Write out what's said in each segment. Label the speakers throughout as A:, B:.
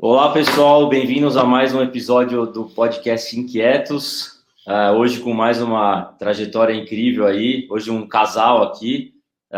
A: Olá, pessoal, bem-vindos a mais um episódio do podcast Inquietos. Hoje com mais uma trajetória incrível aí. Hoje um casal aqui,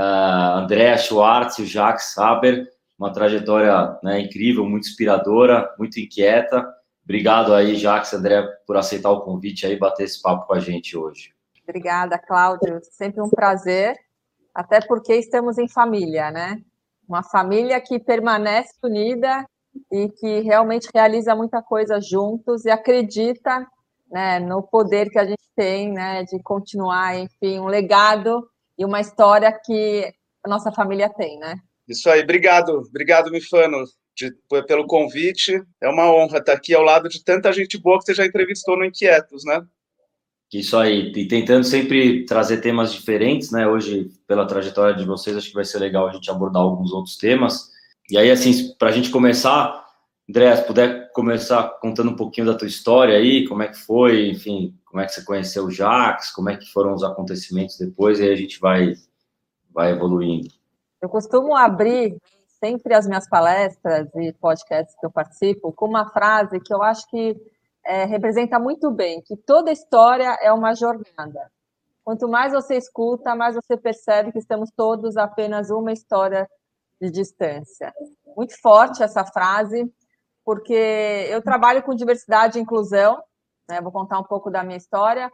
A: Andrea Schwartz e o Jacques Haber. Uma trajetória, né, incrível, muito inspiradora, muito inquieta. Obrigado aí, Jacques e Andrea, por aceitar o convite aí e bater esse papo com a gente hoje.
B: Obrigada, Cláudio. Sempre um prazer, até porque estamos em família, né? Uma família que permanece unida e que realmente realiza muita coisa juntos e acredita, né, no poder que a gente tem, né, de continuar, enfim, um legado e uma história que a nossa família tem, né?
C: Isso aí, obrigado, Mifano, pelo convite. É uma honra estar aqui ao lado de tanta gente boa que você já entrevistou no Inquietos, né?
A: Isso aí, e tentando sempre trazer temas diferentes, né? Hoje, pela trajetória de vocês, acho que vai ser legal a gente abordar alguns outros temas. E aí, assim, para a gente começar, André, se puder começar contando um pouquinho da tua história aí, como é que foi, enfim, como é que você conheceu o Jacques, como é que foram os acontecimentos depois, e aí a gente vai evoluindo.
B: Eu costumo abrir sempre as minhas palestras e podcasts que eu participo com uma frase que eu acho que representa muito bem, que toda história é uma jornada. Quanto mais você escuta, mais você percebe que estamos todos apenas uma história de distância. Muito forte essa frase, porque eu trabalho com diversidade e inclusão, né? Vou contar um pouco da minha história,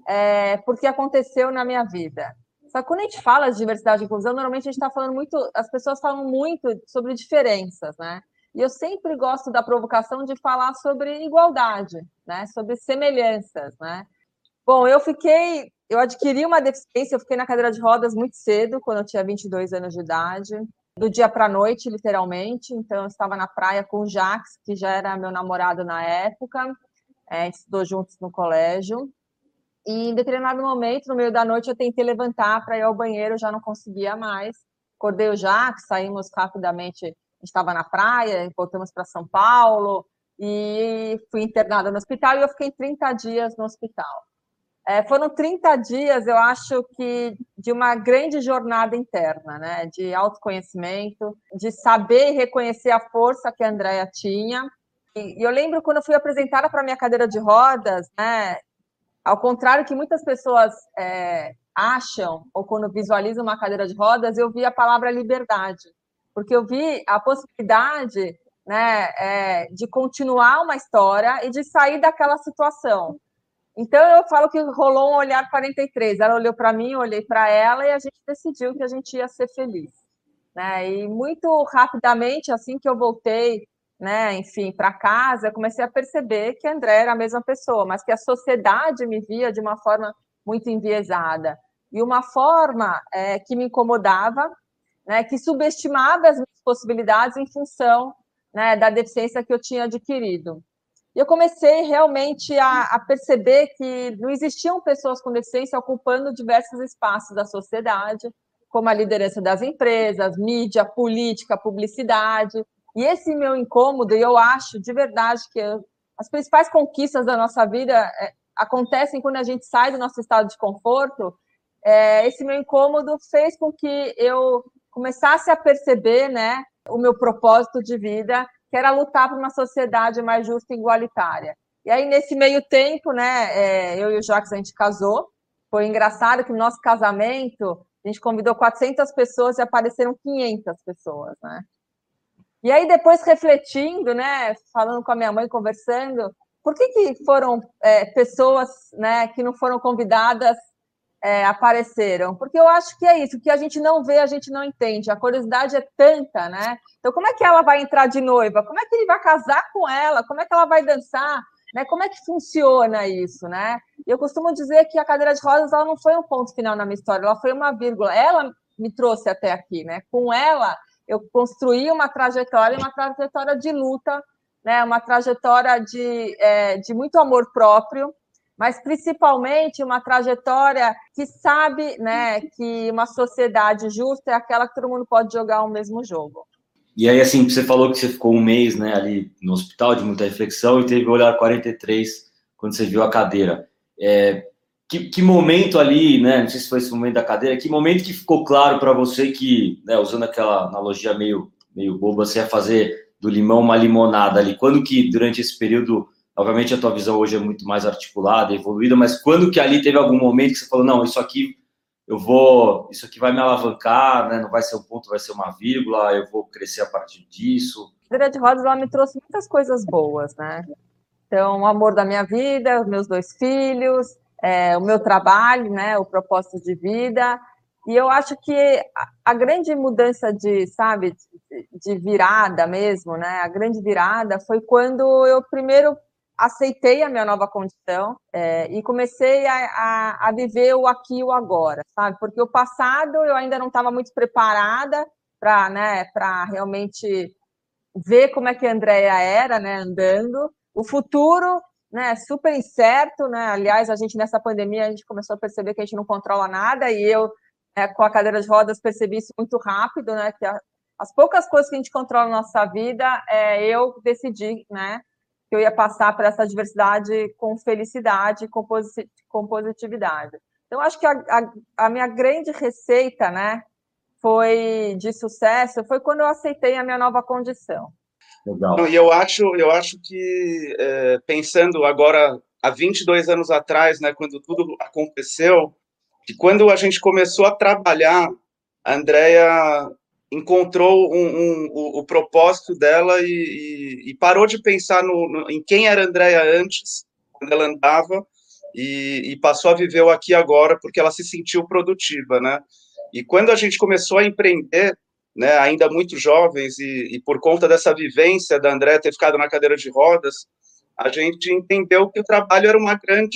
B: porque aconteceu na minha vida. Só que quando a gente fala de diversidade e inclusão, normalmente a gente está falando muito, as pessoas falam muito sobre diferenças, né? E eu sempre gosto da provocação de falar sobre igualdade, né? Sobre semelhanças, né? Bom, eu adquiri uma deficiência, eu fiquei na cadeira de rodas muito cedo, quando eu tinha 22 anos de idade, do dia para a noite, literalmente. Então, eu estava na praia com o Jacques, que já era meu namorado na época, a gente estudou juntos no colégio. E em determinado momento, no meio da noite, eu tentei levantar para ir ao banheiro, já não conseguia mais. Acordei o Jacques, saímos rapidamente, a gente estava na praia, voltamos para São Paulo, e fui internada no hospital, e eu fiquei 30 dias no hospital. Foram 30 dias, eu acho que de uma grande jornada interna, né? De autoconhecimento, de saber e reconhecer a força que a Andrea tinha. E eu lembro quando eu fui apresentada para a minha cadeira de rodas, né? Ao contrário que muitas pessoas acham, ou quando visualizam uma cadeira de rodas, eu vi a palavra liberdade, porque eu vi a possibilidade, né, de continuar uma história e de sair daquela situação. Então, eu falo que rolou um olhar 43. Ela olhou para mim, eu olhei para ela, e a gente decidiu que a gente ia ser feliz, né? E muito rapidamente, assim que eu voltei, né, enfim, para casa, eu comecei a perceber que a André era a mesma pessoa, mas que a sociedade me via de uma forma muito enviesada. E uma forma que me incomodava, né, que subestimava as minhas possibilidades em função, né, da deficiência que eu tinha adquirido. E eu comecei realmente a perceber que não existiam pessoas com deficiência ocupando diversos espaços da sociedade, como a liderança das empresas, mídia, política, publicidade. E esse meu incômodo, e eu acho de verdade que as principais conquistas da nossa vida acontecem quando a gente sai do nosso estado de conforto. Esse meu incômodo fez com que eu começasse a perceber, né, o meu propósito de vida, que era lutar por uma sociedade mais justa e igualitária. E aí, nesse meio tempo, né, eu e o Jacques, a gente casou. Foi engraçado que no nosso casamento, a gente convidou 400 pessoas e apareceram 500 pessoas, né? E aí, depois, refletindo, né, falando com a minha mãe, conversando, por que foram pessoas, né, que não foram convidadas apareceram? Porque eu acho que é isso, o que a gente não vê, a gente não entende. A curiosidade é tanta, né? Então, como é que ela vai entrar de noiva? Como é que ele vai casar com ela? Como é que ela vai dançar? Né? Como é que funciona isso, né? E eu costumo dizer que a cadeira de rodas ela não foi um ponto final na minha história, ela foi uma vírgula. Ela me trouxe até aqui, né? Com ela, eu construí uma trajetória de luta, né? Uma trajetória de muito amor próprio, mas principalmente uma trajetória que sabe, né, que uma sociedade justa é aquela que todo mundo pode jogar o mesmo jogo.
A: E aí, assim, você falou que você ficou um mês, né, ali no hospital de muita reflexão e teve o olhar 43 quando você viu a cadeira. Que momento ali, né, não sei se foi esse momento da cadeira, que momento que ficou claro para você que, né, usando aquela analogia meio boba, você ia fazer do limão uma limonada ali? Quando que, durante esse período, obviamente a tua visão hoje é muito mais articulada, evoluída, mas quando que ali teve algum momento que você falou, não, isso aqui isso aqui vai me alavancar, né? Não vai ser um ponto, vai ser uma vírgula, eu vou crescer a partir disso?
B: A cadeira de rodas, ela me trouxe muitas coisas boas, né? Então, o amor da minha vida, os meus 2 filhos, o meu trabalho, né? O propósito de vida. E eu acho que a grande mudança de virada mesmo, né? A grande virada foi quando eu primeiro aceitei a minha nova condição e comecei a viver o aqui e o agora, sabe? Porque o passado eu ainda não estava muito preparada para realmente ver como é que a Andrea era, né, andando. O futuro, né, super incerto, né? Aliás, a gente nessa pandemia a gente começou a perceber que a gente não controla nada e eu com a cadeira de rodas percebi isso muito rápido, né? Que as poucas coisas que a gente controla na nossa vida, eu decidi, né, que eu ia passar por essa adversidade com felicidade, com positividade. Então, acho que a minha grande receita, né, de sucesso foi quando eu aceitei a minha nova condição.
A: Legal.
C: E eu acho que, pensando agora, há 22 anos atrás, né, quando tudo aconteceu, que quando a gente começou a trabalhar, a Andrea encontrou o propósito dela e parou de pensar em quem era a Andrea antes, quando ela andava, e passou a viver o aqui e agora, porque ela se sentiu produtiva, né? E quando a gente começou a empreender, né, ainda muito jovens, e por conta dessa vivência da Andrea ter ficado na cadeira de rodas, a gente entendeu que o trabalho era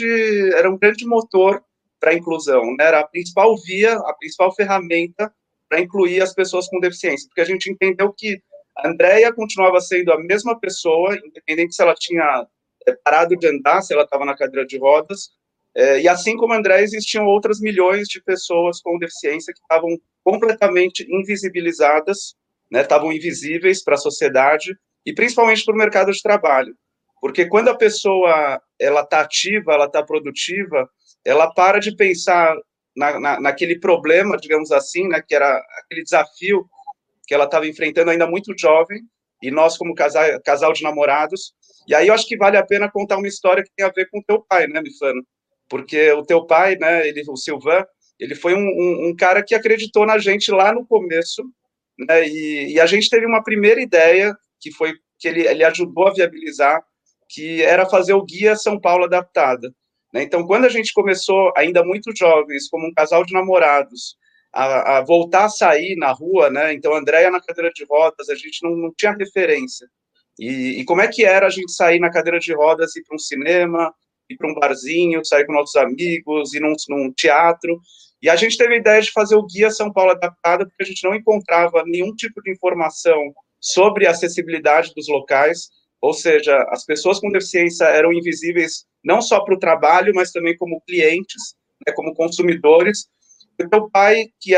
C: um grande motor para a inclusão, né? Era a principal via, a principal ferramenta para incluir as pessoas com deficiência, porque a gente entendeu que a Andrea continuava sendo a mesma pessoa, independente se ela tinha parado de andar, se ela estava na cadeira de rodas, e assim como a Andrea, existiam outras milhões de pessoas com deficiência que estavam completamente invisibilizadas, né? Estavam invisíveis para a sociedade e principalmente para o mercado de trabalho, porque quando a pessoa ela está ativa, ela está produtiva, ela para de pensar naquele problema, digamos assim, né, que era aquele desafio que ela estava enfrentando ainda muito jovem, e nós como casal de namorados. E aí eu acho que vale a pena contar uma história que tem a ver com o teu pai, né, Mifano? Porque o teu pai, né, o Silvan, ele foi um cara que acreditou na gente lá no começo, né, e a gente teve uma primeira ideia, que foi que ele ajudou a viabilizar, que era fazer o Guia São Paulo Adaptada. Né? Então, quando a gente começou, ainda muito jovens, como um casal de namorados, a voltar a sair na rua, né? Então, a Andrea na cadeira de rodas, a gente não tinha referência. E como é que era a gente sair na cadeira de rodas, ir para um cinema, ir para um barzinho, sair com nossos amigos, ir num teatro? E a gente teve a ideia de fazer o Guia São Paulo Adaptada, porque a gente não encontrava nenhum tipo de informação sobre a acessibilidade dos locais, ou seja, as pessoas com deficiência eram invisíveis não só para o trabalho, mas também como clientes, né, como consumidores. O meu pai, que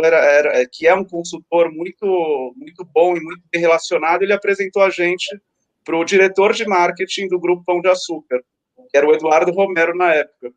C: é um consultor muito, muito bom e muito bem relacionado, ele apresentou a gente para o diretor de marketing do Grupo Pão de Açúcar, que era o Eduardo Romero na época.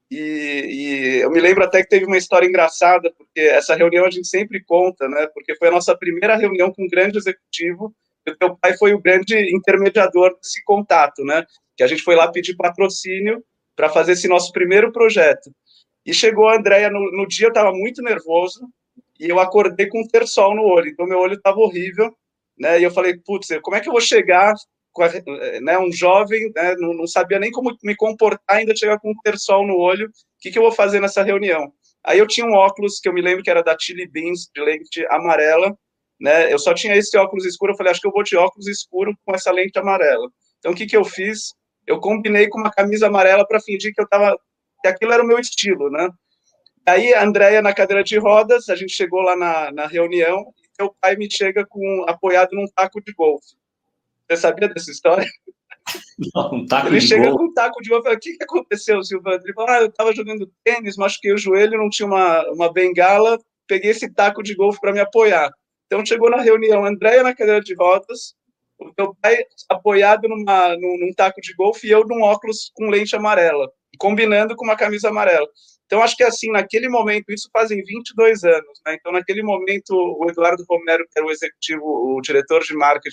C: E eu me lembro até que teve uma história engraçada, porque essa reunião a gente sempre conta, né? Porque foi a nossa primeira reunião com um grande executivo, e o teu pai foi o grande intermediador desse contato, né? Que a gente foi lá pedir patrocínio para fazer esse nosso primeiro projeto. E chegou a Andrea, no dia eu estava muito nervoso, e eu acordei com um terçol no olho, então meu olho estava horrível, né? E eu falei, putz, como é que eu vou chegar, né, um jovem, né, não sabia nem como me comportar, ainda chegar com um terçol no olho, o que eu vou fazer nessa reunião? Aí eu tinha um óculos, que eu me lembro que era da Chili Beans, de lente amarela, né? Eu só tinha esse óculos escuro, eu falei, acho que eu vou de óculos escuro com essa lente amarela. Então, o que eu fiz? Eu combinei com uma camisa amarela para fingir que aquilo era o meu estilo, né? Aí, a Andrea na cadeira de rodas, a gente chegou lá na reunião, e meu pai me chega apoiado num taco de golfe. Você sabia dessa história?
A: Não, um taco
C: ele
A: de
C: chega
A: golfe.
C: com um taco de golfe. O que aconteceu, Silvano? Ele falou, eu estava jogando tênis, machuquei o joelho, não tinha uma bengala, peguei esse taco de golfe para me apoiar. Então, chegou na reunião, a Andrea na cadeira de rodas, o meu pai apoiado num taco de golfe e eu num óculos com lente amarela, combinando com uma camisa amarela. Então, acho que assim, naquele momento, isso fazem 22 anos, né? Então, naquele momento, o Eduardo Romero, que era o executivo, o diretor de marketing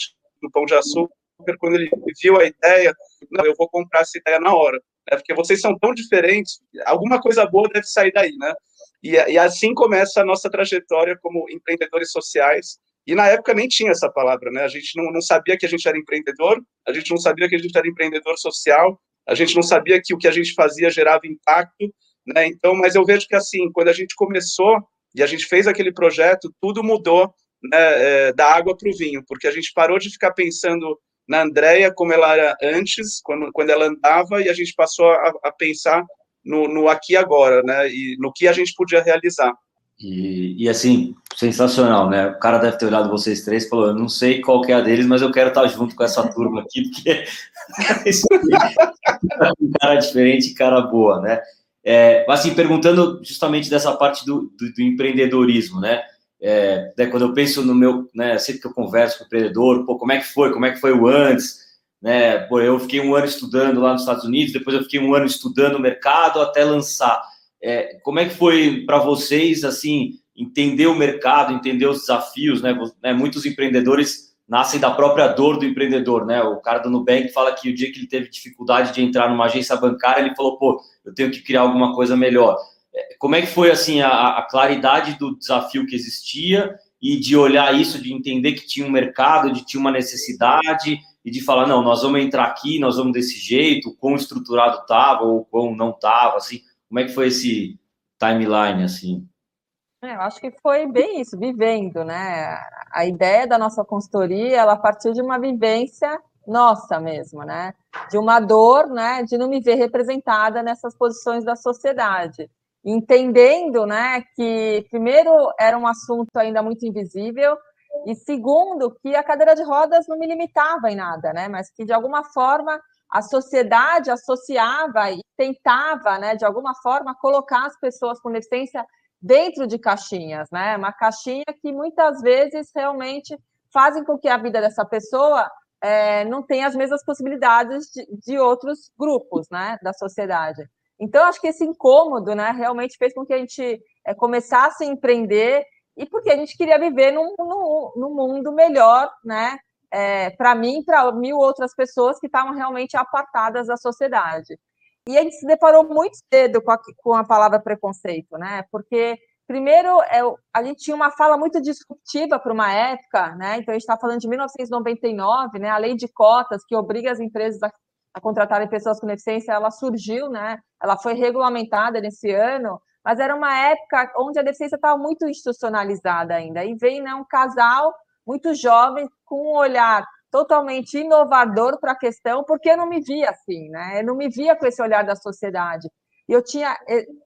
C: do Pão de Açúcar, quando ele viu a ideia, não, eu vou comprar essa ideia na hora, né? Porque vocês são tão diferentes, alguma coisa boa deve sair daí, né? E assim começa a nossa trajetória como empreendedores sociais. E na época nem tinha essa palavra, né? A gente não sabia que a gente era empreendedor, a gente não sabia que a gente era empreendedor social, a gente não sabia que o que a gente fazia gerava impacto, né? Então, mas eu vejo que assim, quando a gente começou e a gente fez aquele projeto, tudo mudou, né, da água para o vinho, porque a gente parou de ficar pensando na Andréia como ela era antes, quando ela andava, e a gente passou a pensar no aqui e agora, né? E no que a gente podia realizar.
A: E assim, sensacional, né? O cara deve ter olhado vocês três e falou, eu não sei qual que é a deles, mas eu quero estar junto com essa turma aqui, porque um cara diferente e cara boa, né? Assim, perguntando justamente dessa parte do empreendedorismo, né? Quando eu penso no meu, né, sempre que eu converso com o empreendedor, pô, como é que foi o antes, né? Pô, eu fiquei um ano estudando lá nos Estados Unidos, depois eu fiquei um ano estudando o mercado até lançar. Como é que foi para vocês, assim, entender o mercado, entender os desafios, né? Muitos empreendedores nascem da própria dor do empreendedor, né? O cara do Nubank fala que o dia que ele teve dificuldade de entrar numa agência bancária, ele falou, pô, eu tenho que criar alguma coisa melhor. Como é que foi, assim, a claridade do desafio que existia e de olhar isso, de entender que tinha um mercado, de tinha uma necessidade e de falar, não, nós vamos entrar aqui, nós vamos desse jeito, o quão estruturado estava ou quão não estava, assim. Como é que foi esse timeline, assim?
B: Eu acho que foi bem isso, vivendo, né? A ideia da nossa consultoria, ela partiu de uma vivência nossa mesmo, né? De uma dor, né? De não me ver representada nessas posições da sociedade. Entendendo, né? Que, primeiro, era um assunto ainda muito invisível, e segundo, que a cadeira de rodas não me limitava em nada, né? Mas que, de alguma forma, a sociedade associava e tentava, né? De alguma forma, colocar as pessoas com deficiência dentro de caixinhas, né? Uma caixinha que muitas vezes realmente fazem com que a vida dessa pessoa não tenha as mesmas possibilidades de outros grupos, né, da sociedade. Então, acho que esse incômodo, né, realmente fez com que a gente começasse a empreender e porque a gente queria viver num mundo melhor, né, para mim e para 1000 outras pessoas que estavam realmente apartadas da sociedade. E a gente se deparou muito cedo com a palavra preconceito, né? Porque, primeiro, a gente tinha uma fala muito disruptiva para uma época, né? Então, a gente está falando de 1999, né? A lei de cotas, que obriga as empresas a contratarem pessoas com deficiência, ela surgiu, né? Ela foi regulamentada nesse ano, mas era uma época onde a deficiência estava muito institucionalizada ainda. E veio, né, um casal muito jovem, com um olhar totalmente inovador para a questão, porque eu não me via assim, né? Eu não me via com esse olhar da sociedade. E eu tinha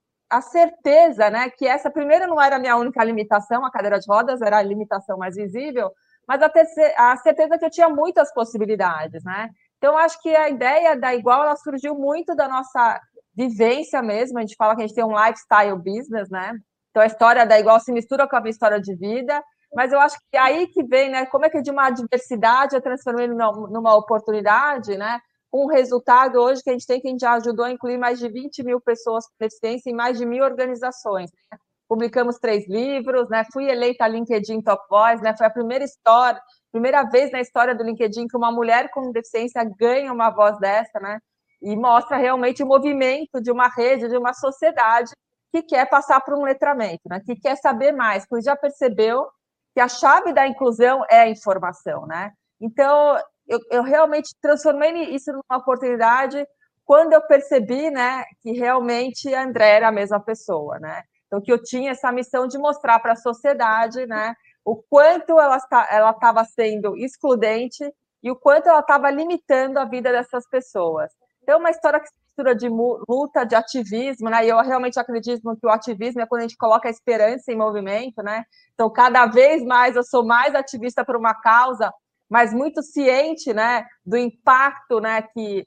B: a certeza, né, que essa, primeiro, não era a minha única limitação, a cadeira de rodas era a limitação mais visível, mas a certeza que eu tinha muitas possibilidades, né? Então, acho que a ideia da Igual, ela surgiu muito da nossa vivência mesmo, a gente fala que a gente tem um lifestyle business, né? Então, a história da Igual se mistura com a minha história de vida, mas eu acho que é aí que vem, né? Como é que de uma adversidade eu transformei numa oportunidade, né? Um resultado hoje que a gente já ajudou a incluir mais de 20 mil pessoas com deficiência em mais de 1000 organizações. Né? Publicamos 3 livros, né? Fui eleita a LinkedIn Top Voice, né? Foi a primeira vez na história do LinkedIn que uma mulher com deficiência ganha uma voz dessa, né? E mostra realmente o movimento de uma rede, de uma sociedade que quer passar por um letramento, né? Que quer saber mais, porque já percebeu que a chave da inclusão é a informação, né? Então, eu realmente transformei isso numa oportunidade quando eu percebi, né, que realmente a André era a mesma pessoa, né? Então, que eu tinha essa missão de mostrar para a sociedade, né, o quanto ela estava sendo excludente e o quanto ela estava limitando a vida dessas pessoas. Então, uma história que se mistura de luta, de ativismo, né? E eu realmente acredito que o ativismo é quando a gente coloca a esperança em movimento, né? Então, cada vez mais eu sou mais ativista por uma causa, mas muito ciente, né, do impacto, né, que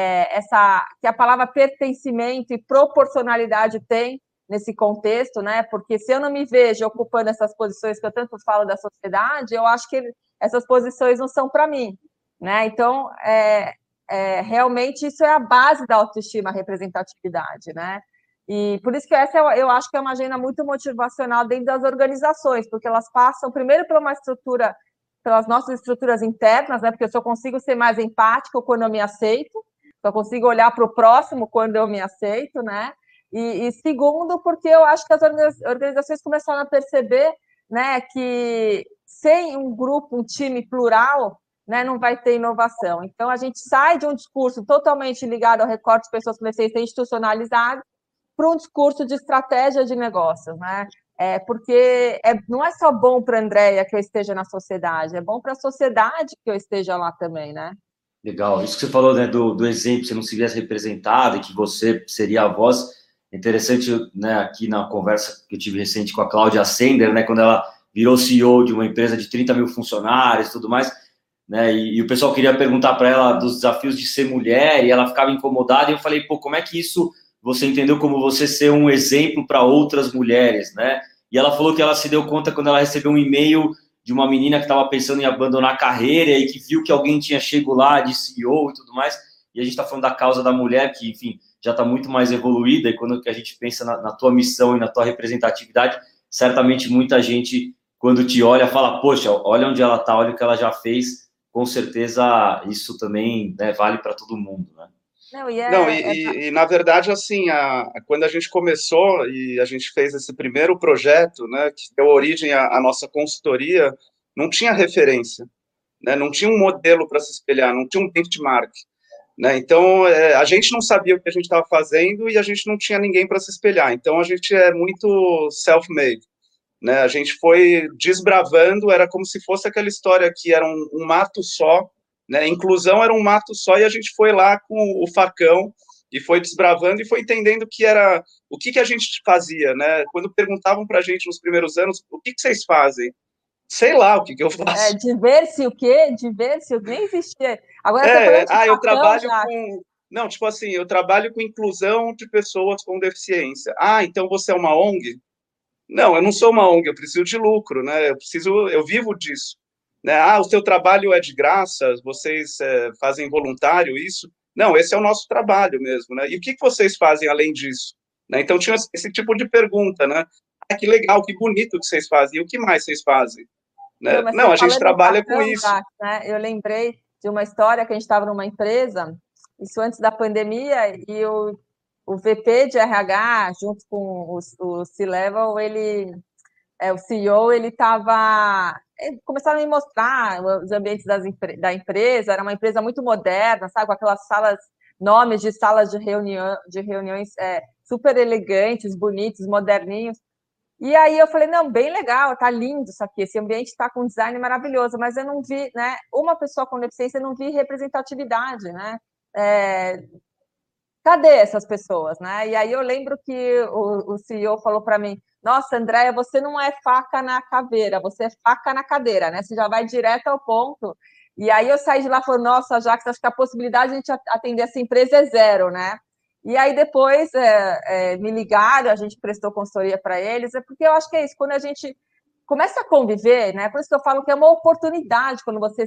B: a palavra pertencimento e proporcionalidade tem nesse contexto, né? Porque se eu não me vejo ocupando essas posições que eu tanto falo da sociedade, eu acho que essas posições não são para mim, né? Então, realmente isso é a base da autoestima, a representatividade, né? E por isso que essa eu acho que é uma agenda muito motivacional dentro das organizações, porque elas passam primeiro por uma estrutura pelas nossas estruturas internas, né? Porque eu só consigo ser mais empático quando eu me aceito, só consigo olhar para o próximo quando eu me aceito, né? E segundo, porque eu acho que as organizações começaram a perceber, né, que sem um grupo, um time plural, né, não vai ter inovação. Então, a gente sai de um discurso totalmente ligado ao recorte de pessoas com deficiência institucionalizado para um discurso de estratégia de negócios, né? Porque não é só bom para a Andrea que eu esteja na sociedade, é bom para a sociedade que eu esteja lá também, né?
A: Legal. Isso que você falou, né, do exemplo, você não se viesse representado e que você seria a voz. Interessante, né, aqui na conversa que eu tive recente com a Cláudia Sender, né, quando ela virou CEO de uma empresa de 30 mil funcionários e tudo mais, né, e o pessoal queria perguntar para ela dos desafios de ser mulher e ela ficava incomodada e eu falei, pô, como é que isso você entendeu como você ser um exemplo para outras mulheres, né? E ela falou que ela se deu conta quando ela recebeu um e-mail de uma menina que estava pensando em abandonar a carreira e que viu que alguém tinha chego lá de CEO e tudo mais, e a gente está falando da causa da mulher, que, enfim, já está muito mais evoluída, e quando a gente pensa na tua missão e na tua representatividade, certamente muita gente, quando te olha, fala, poxa, olha onde ela está, olha o que ela já fez, com certeza isso também, né, vale para todo mundo, né?
C: Não, na verdade, assim, quando a gente começou e a gente fez esse primeiro projeto, né, que deu origem à nossa consultoria, não tinha referência, né, não tinha um modelo para se espelhar, não tinha um benchmark, né, então a gente não sabia o que a gente estava fazendo e a gente não tinha ninguém para se espelhar, então a gente é muito self-made, né, a gente foi desbravando, era como se fosse aquela história que era um mato só, né, inclusão era um mato só e a gente foi lá com o facão e foi desbravando e foi entendendo que era o que a gente fazia, né? Quando perguntavam para a gente nos primeiros anos, o que vocês fazem? Sei lá o que eu faço.
B: Diverse o quê? Diverse, nem existia. Agora você falando de
C: eu
B: facão,
C: trabalho
B: já.
C: com... Não, tipo assim, eu trabalho com inclusão de pessoas com deficiência. Ah, então você é uma ONG? Não, eu não sou uma ONG, eu preciso de lucro, né? Eu vivo disso. Né? Ah, o seu trabalho é de graça, vocês fazem voluntário isso? Não, esse é o nosso trabalho mesmo, né? E o que vocês fazem além disso? Né? Então tinha esse tipo de pergunta, né? Ah, que legal, que bonito que vocês fazem. E o que mais vocês fazem? Né?
B: Mas
C: Não,
B: você
C: a gente
B: falando em
C: trabalha com
B: facão,
C: isso.
B: Jacques, né? Eu lembrei de uma história que a gente estava numa empresa, isso antes da pandemia, e o VP de RH, junto com o C-Level, o CEO, ele estava... Começaram a me mostrar os ambientes da empresa, era uma empresa muito moderna, sabe, com aquelas salas, nomes de salas de reuniões super elegantes, bonitos, moderninhos. E aí eu falei, não, bem legal, tá lindo isso aqui, esse ambiente está com um design maravilhoso, mas eu não vi, né, uma pessoa com deficiência, eu não vi representatividade, né? Cadê essas pessoas, né? E aí eu lembro que o CEO falou para mim, nossa, Andréia, você não é faca na caveira, você é faca na cadeira, né? Você já vai direto ao ponto. E aí eu saí de lá falando, nossa, Jacques, acho que a possibilidade de a gente atender essa empresa é zero, né? E aí depois me ligaram, a gente prestou consultoria para eles, porque eu acho que é isso, quando a gente começa a conviver, né? Por isso que eu falo que é uma oportunidade quando você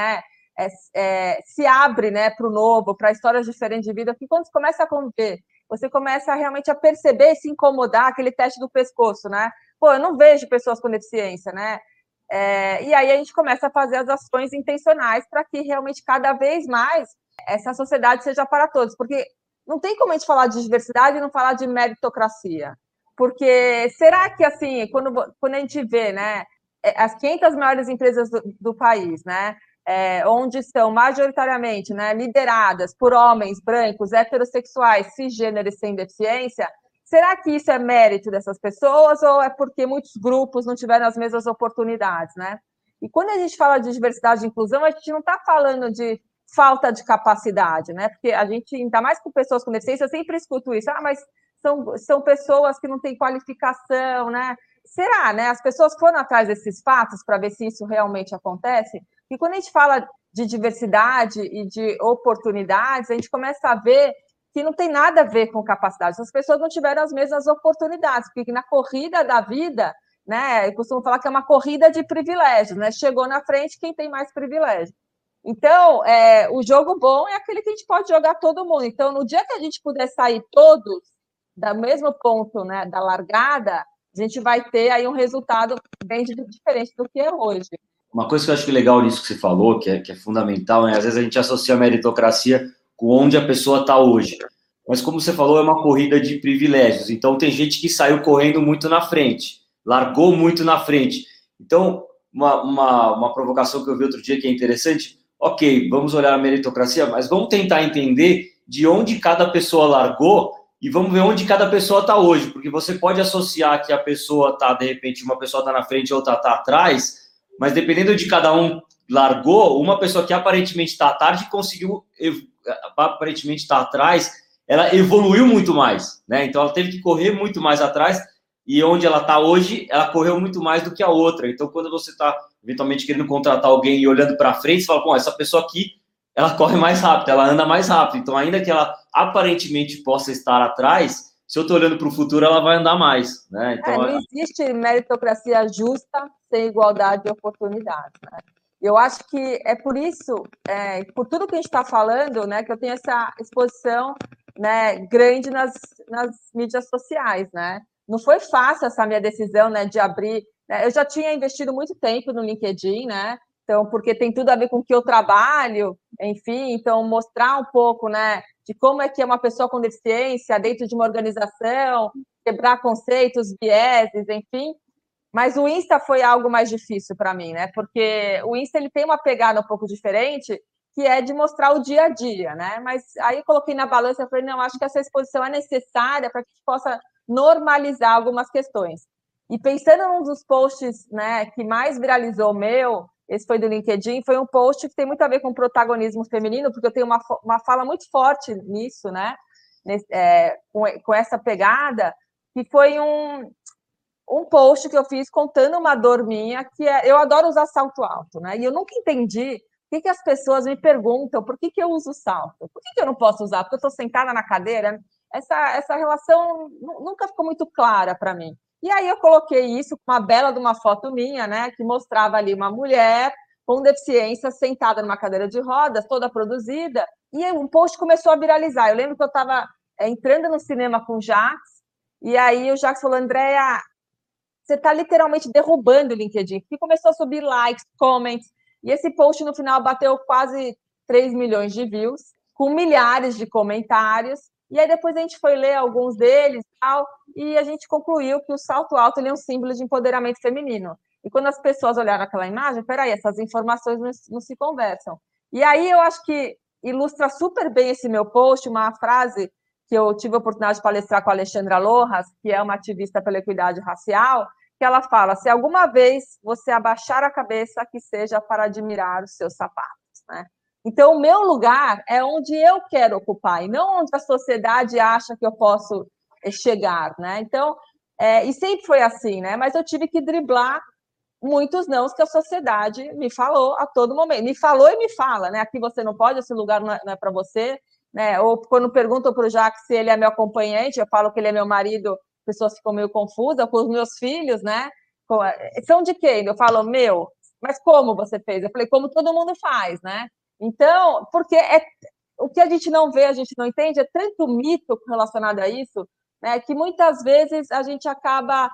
B: se abre, né, para o novo, para histórias diferentes de vida, porque quando você começa a conviver, você começa realmente a perceber e se incomodar, aquele teste do pescoço, né? Pô, eu não vejo pessoas com deficiência, né? E aí a gente começa a fazer as ações intencionais para que realmente cada vez mais essa sociedade seja para todos, porque não tem como a gente falar de diversidade e não falar de meritocracia, porque será que, assim, quando a gente vê, né, as 500 maiores empresas do país, né, onde são majoritariamente, né, lideradas por homens brancos, heterossexuais, cisgêneros sem deficiência, será que isso é mérito dessas pessoas ou é porque muitos grupos não tiveram as mesmas oportunidades, né? E quando a gente fala de diversidade e inclusão, a gente não está falando de falta de capacidade, né? Porque a gente, ainda mais com pessoas com deficiência, eu sempre escuto isso, mas são pessoas que não têm qualificação, né? Será, né? As pessoas foram atrás desses fatos para ver se isso realmente acontece? E quando a gente fala de diversidade e de oportunidades, a gente começa a ver que não tem nada a ver com capacidade. As pessoas não tiveram as mesmas oportunidades, porque na corrida da vida, né, eu costumo falar que é uma corrida de privilégios, né? Chegou na frente quem tem mais privilégio. Então, o jogo bom é aquele que a gente pode jogar todo mundo. Então, no dia que a gente puder sair todos do mesmo ponto, né, da largada, a gente vai ter aí um resultado bem diferente do que é hoje.
A: Uma coisa que eu acho que é legal nisso que você falou, que é fundamental, né? Às vezes a gente associa a meritocracia com onde a pessoa está hoje. Mas como você falou, é uma corrida de privilégios. Então, tem gente que saiu correndo muito na frente, largou muito na frente. Então, uma provocação que eu vi outro dia que é interessante, ok, vamos olhar a meritocracia, mas vamos tentar entender de onde cada pessoa largou e vamos ver onde cada pessoa está hoje, porque você pode associar que a pessoa está, de repente, uma pessoa está na frente e outra está atrás, mas dependendo de cada um largou, uma pessoa que aparentemente está tarde conseguiu, aparentemente está atrás, ela evoluiu muito mais, né? Então ela teve que correr muito mais atrás, e onde ela está hoje, ela correu muito mais do que a outra. Então, quando você está eventualmente querendo contratar alguém e olhando para frente, você fala, bom, essa pessoa aqui, ela corre mais rápido, ela anda mais rápido. Então, ainda que ela aparentemente possa estar atrás, se eu estou olhando para o futuro, ela vai andar mais, né? Então,
B: não existe meritocracia justa sem igualdade de oportunidades, né? Eu acho que é por isso, por tudo que a gente está falando, né, que eu tenho essa exposição, né, grande nas mídias sociais, né? Não foi fácil essa minha decisão, né, de abrir. Né? Eu já tinha investido muito tempo no LinkedIn, né? Então, porque tem tudo a ver com o que eu trabalho, enfim, então mostrar um pouco, né, de como é que é uma pessoa com deficiência dentro de uma organização, quebrar conceitos, vieses, enfim. Mas o Insta foi algo mais difícil para mim, né? Porque o Insta ele tem uma pegada um pouco diferente, que é de mostrar o dia a dia, né? Mas aí eu coloquei na balança e falei, não, acho que essa exposição é necessária para que a gente possa normalizar algumas questões. E pensando num dos posts, né, que mais viralizou meu, esse foi do LinkedIn, foi um post que tem muito a ver com protagonismo feminino, porque eu tenho uma fala muito forte nisso, né? Com essa pegada, que foi um post que eu fiz contando uma dor minha, que eu adoro usar salto alto, né? E eu nunca entendi por que as pessoas me perguntam por que eu uso salto, por que eu não posso usar, porque eu estou sentada na cadeira. Essa relação nunca ficou muito clara para mim. E aí eu coloquei isso com uma bela de uma foto minha, né, que mostrava ali uma mulher com deficiência sentada numa cadeira de rodas, toda produzida, e um post começou a viralizar. Eu lembro que eu estava entrando no cinema com o Jacques, e aí o Jacques falou, Andréa, você está literalmente derrubando o LinkedIn, porque começou a subir likes, comments, e esse post no final bateu quase 3 milhões de views, com milhares de comentários, e aí depois a gente foi ler alguns deles e a gente concluiu que o salto alto ele é um símbolo de empoderamento feminino. E quando as pessoas olharam aquela imagem, peraí, essas informações não se conversam. E aí eu acho que ilustra super bem esse meu post, uma frase que eu tive a oportunidade de palestrar com a Alexandra Lojas, que é uma ativista pela equidade racial, que ela fala, se alguma vez você abaixar a cabeça, que seja para admirar os seus sapatos, né? Então, o meu lugar é onde eu quero ocupar, e não onde a sociedade acha que eu posso chegar, né? Então, e sempre foi assim, né? Mas eu tive que driblar muitos nãos que a sociedade me falou a todo momento. Me falou e me fala, né? Aqui você não pode, esse lugar não é para você, né? Ou quando perguntam para o Jacques se ele é meu acompanhante, eu falo que ele é meu marido, pessoas ficam meio confusas, com os meus filhos, né? São de quem? Eu falo, mas como você fez? Eu falei, como todo mundo faz, né? Então, porque o que a gente não vê, a gente não entende, é tanto mito relacionado a isso, né, que muitas vezes a gente acaba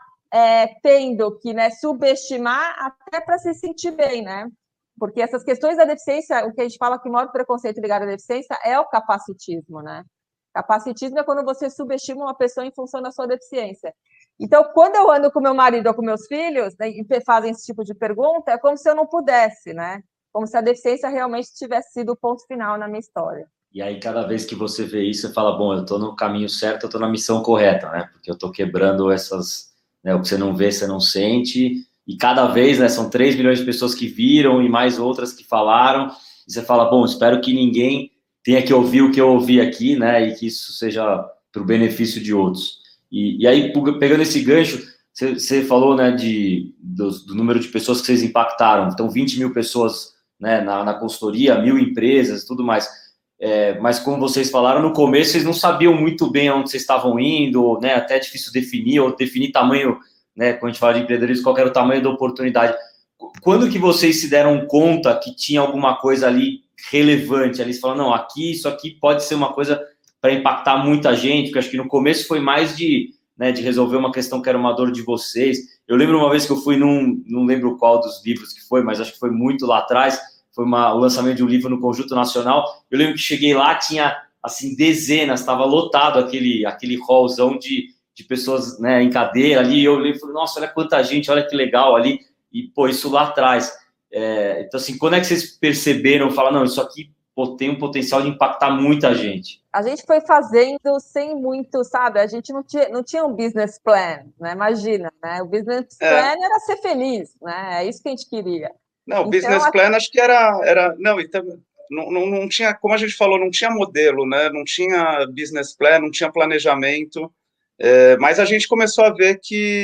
B: tendo que, né, subestimar até para se sentir bem, né? Porque essas questões da deficiência, o que a gente fala que o maior preconceito ligado à deficiência é o capacitismo, né? Capacitismo é quando você subestima uma pessoa em função da sua deficiência. Então, quando eu ando com meu marido ou com meus filhos, né, e fazem esse tipo de pergunta, é como se eu não pudesse, né? Como se a deficiência realmente tivesse sido o ponto final na minha história.
A: E aí, cada vez que você vê isso, você fala, bom, eu estou no caminho certo, eu estou na missão correta, né? Porque eu estou quebrando essas, né, o que você não vê, você não sente, e cada vez, né, são 3 milhões de pessoas que viram e mais outras que falaram, e você fala, bom, espero que ninguém tenha que ouvir o que eu ouvi aqui, né, e que isso seja para o benefício de outros. E aí, pegando esse gancho, você falou, né, do número de pessoas que vocês impactaram, então 20 mil pessoas, né, na consultoria, 1.000 empresas, tudo mais. Mas como vocês falaram, no começo vocês não sabiam muito bem aonde vocês estavam indo, né, até é difícil definir, ou definir tamanho, né, quando a gente fala de empreendedorismo, qual era o tamanho da oportunidade. Quando que vocês se deram conta que tinha alguma coisa ali relevante, ali você fala, não, isso aqui pode ser uma coisa para impactar muita gente, porque acho que no começo foi mais de resolver uma questão que era uma dor de vocês. Eu lembro uma vez que eu fui não lembro qual dos livros que foi, mas acho que foi muito lá atrás, foi o lançamento de um livro no Conjunto Nacional. Eu lembro que cheguei lá, tinha, assim, dezenas, estava lotado aquele hallzão de pessoas, né, em cadeira ali. Eu lembro, falei, nossa, olha quanta gente, olha que legal ali. E, pô, isso lá atrás. Então, assim, quando é que vocês perceberam, falaram, não, isso aqui tem um potencial de impactar muita gente?
B: A gente foi fazendo sem muito, sabe? A gente não tinha um business plan, né? Imagina, né? O business plan era ser feliz, né? É isso que a gente queria.
C: Não, o business plan acho que era não, então, não tinha, como a gente falou, não tinha modelo, né? Não tinha business plan, não tinha planejamento. Mas a gente começou a ver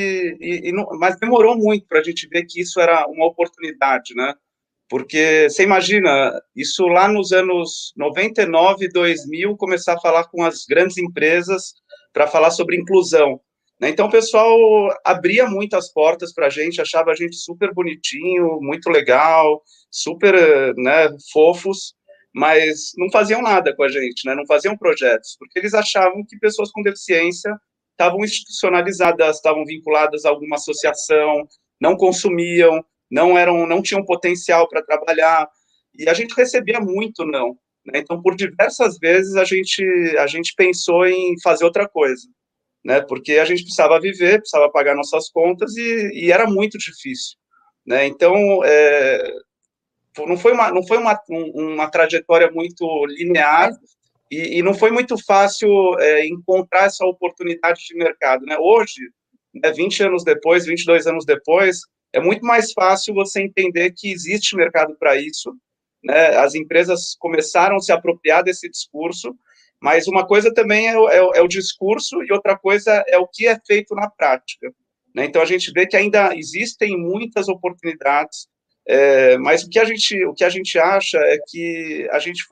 C: mas demorou muito para a gente ver que isso era uma oportunidade, né? Porque você imagina, isso lá nos anos 99, 2000, começar a falar com as grandes empresas para falar sobre inclusão, né? Então o pessoal abria muito as portas para a gente, achava a gente super bonitinho, muito legal, super, né, fofos, mas não faziam nada com a gente, né? Não faziam projetos, porque eles achavam que pessoas com deficiência estavam institucionalizadas, estavam vinculadas a alguma associação, não consumiam, não tinham potencial para trabalhar, e a gente recebia muito não, né? Então, por diversas vezes, a gente pensou em fazer outra coisa, né? Porque a gente precisava viver, precisava pagar nossas contas, e era muito difícil, né? Então, não foi uma trajetória muito linear, e não foi muito fácil encontrar essa oportunidade de mercado, né? Hoje, 20 anos depois, 22 anos depois, é muito mais fácil você entender que existe mercado para isso, né? As empresas começaram a se apropriar desse discurso, mas uma coisa também é o discurso e outra coisa é o que é feito na prática, né? Então, a gente vê que ainda existem muitas oportunidades, mas o que a gente acha é que a gente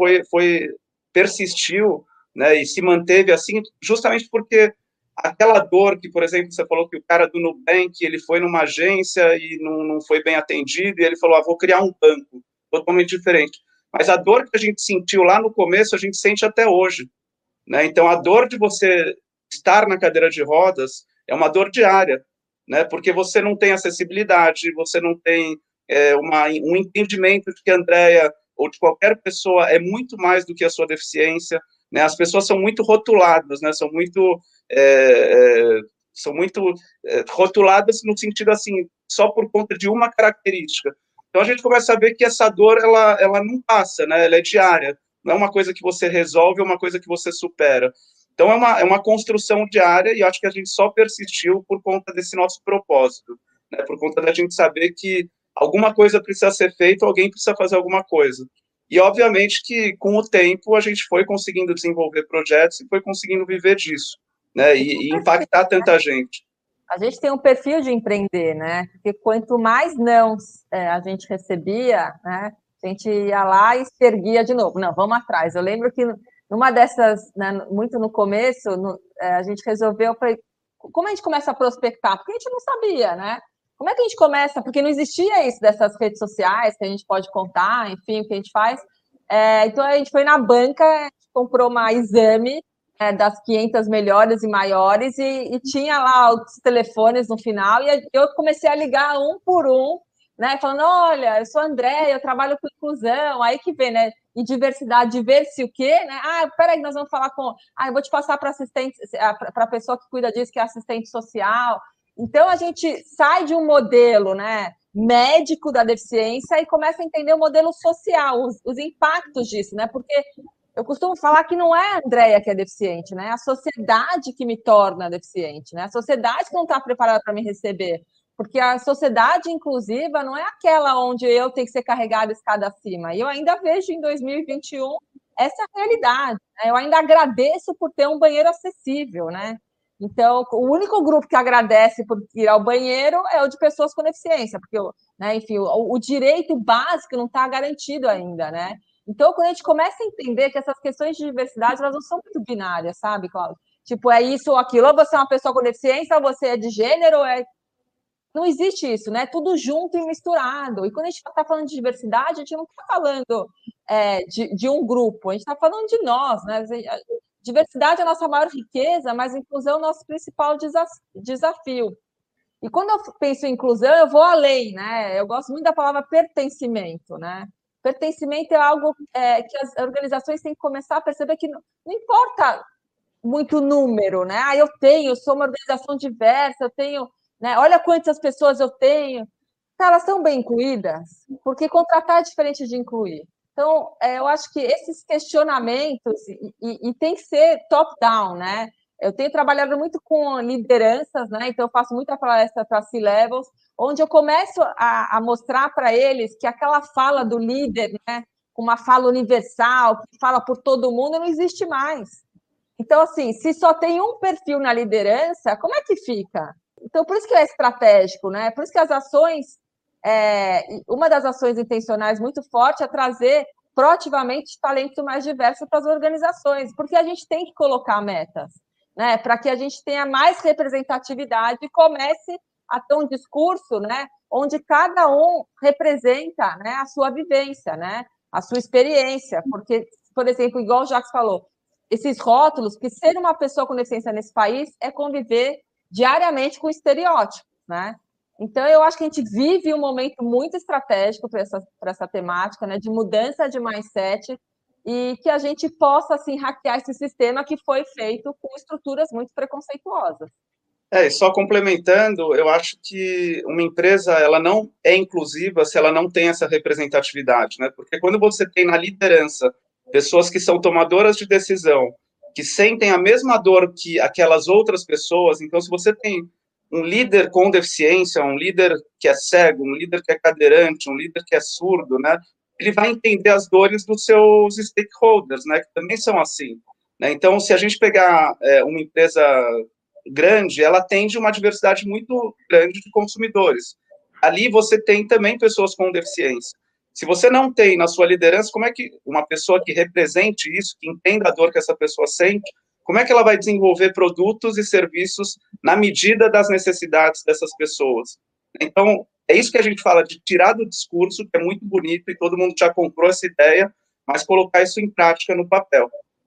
C: persistiu, né, e se manteve assim, justamente porque aquela dor que, por exemplo, você falou que o cara do Nubank, ele foi numa agência e não foi bem atendido, e ele falou, vou criar um banco, totalmente diferente. Mas a dor que a gente sentiu lá no começo, a gente sente até hoje, né? Então, a dor de você estar na cadeira de rodas é uma dor diária, né? Porque você não tem acessibilidade, você não tem um entendimento de que a Andrea ou de qualquer pessoa é muito mais do que a sua deficiência, né? As pessoas são muito rotuladas, né? São muito rotuladas no sentido assim, só por conta de uma característica. Então a gente começa a ver que essa dor ela não passa, né? Ela é diária, não é uma coisa que você resolve, é uma coisa que você supera. Então é uma construção diária, e acho que a gente só persistiu por conta desse nosso propósito, né? Por conta da gente saber que alguma coisa precisa ser feita, alguém precisa fazer alguma coisa. E, obviamente, que com o tempo a gente foi conseguindo desenvolver projetos e foi conseguindo viver disso, né? E impactar tanta gente.
B: A gente tem um perfil de empreender, né? Porque quanto mais não a gente recebia, né? A gente ia lá e se erguia de novo. Não, vamos atrás. Eu lembro que numa dessas, né, muito no começo, a gente resolveu, como a gente começa a prospectar? Porque a gente não sabia, né? Como é que a gente começa? Porque não existia isso dessas redes sociais que a gente pode contar, enfim, o que a gente faz. Então, a gente foi na banca, a gente comprou uma exame das 500 melhores e maiores e tinha lá os telefones no final e eu comecei a ligar um por um, né, falando, olha, eu sou a Andréia, eu trabalho com inclusão, aí que vem, né, e diversidade, diverse o quê, né, peraí, nós vamos falar eu vou te passar para assistente, para a pessoa que cuida disso, que é assistente social. Então, a gente sai de um modelo, né, médico da deficiência e começa a entender o modelo social, os impactos disso, né, porque eu costumo falar que não é a Andréia que é deficiente, né, é a sociedade que me torna deficiente, né, a sociedade que não está preparada para me receber, porque a sociedade inclusiva não é aquela onde eu tenho que ser carregada escada acima, e eu ainda vejo em 2021 essa realidade, né? Eu ainda agradeço por ter um banheiro acessível, né? Então, o único grupo que agradece por ir ao banheiro é o de pessoas com deficiência, porque, né, enfim, o direito básico não está garantido ainda, né? Então, quando a gente começa a entender que essas questões de diversidade, elas não são muito binárias, sabe, Cláudio? Tipo, é isso ou aquilo, ou você é uma pessoa com deficiência, ou você é de gênero, ou é... Não existe isso, né? Tudo junto e misturado. E quando a gente está falando de diversidade, a gente não está falando de um grupo, a gente está falando de nós, né? Diversidade é a nossa maior riqueza, mas inclusão é o nosso principal desafio. E quando eu penso em inclusão, eu vou além, né? Eu gosto muito da palavra pertencimento, né? Pertencimento é algo que as organizações têm que começar a perceber que não importa muito número, né? Eu sou uma organização diversa, eu tenho, né? Olha quantas pessoas eu tenho. Elas são bem incluídas, porque contratar é diferente de incluir. Então, eu acho que esses questionamentos, e tem que ser top-down, né? Eu tenho trabalhado muito com lideranças, né? Então, eu faço muita palestra para C-Levels, onde eu começo a mostrar para eles que aquela fala do líder, né? Uma fala universal, que fala por todo mundo, não existe mais. Então, assim, se só tem um perfil na liderança, como é que fica? Então, por isso que é estratégico, né? Por isso que as ações, uma das ações intencionais muito forte é trazer proativamente talentos mais diversos para as organizações, porque a gente tem que colocar metas, né? Para que a gente tenha mais representatividade e comece a ter um discurso, né? Onde cada um representa, né, a sua vivência, né? A sua experiência, porque, por exemplo, igual o Jacques falou, esses rótulos, que ser uma pessoa com deficiência nesse país é conviver diariamente com estereótipos, né? Então, eu acho que a gente vive um momento muito estratégico para essa temática, né, de mudança de mindset, e que a gente possa, assim, hackear esse sistema que foi feito com estruturas muito preconceituosas.
C: E só complementando, eu acho que uma empresa, ela não é inclusiva se ela não tem essa representatividade, né? Porque quando você tem na liderança pessoas que são tomadoras de decisão, que sentem a mesma dor que aquelas outras pessoas, então se você tem um líder com deficiência, um líder que é cego, um líder que é cadeirante, um líder que é surdo, né? Ele vai entender as dores dos seus stakeholders, né? Que também são assim, né? Então, se a gente pegar uma empresa grande, ela atende uma diversidade muito grande de consumidores. Ali você tem também pessoas com deficiência. Se você não tem na sua liderança, como é que uma pessoa que represente isso, que entenda a dor que essa pessoa sente, como é que ela vai desenvolver produtos e serviços na medida das necessidades dessas pessoas? Então, é isso que a gente fala de tirar do discurso, que é muito bonito e todo mundo já comprou essa ideia, mas colocar isso em prática no papel.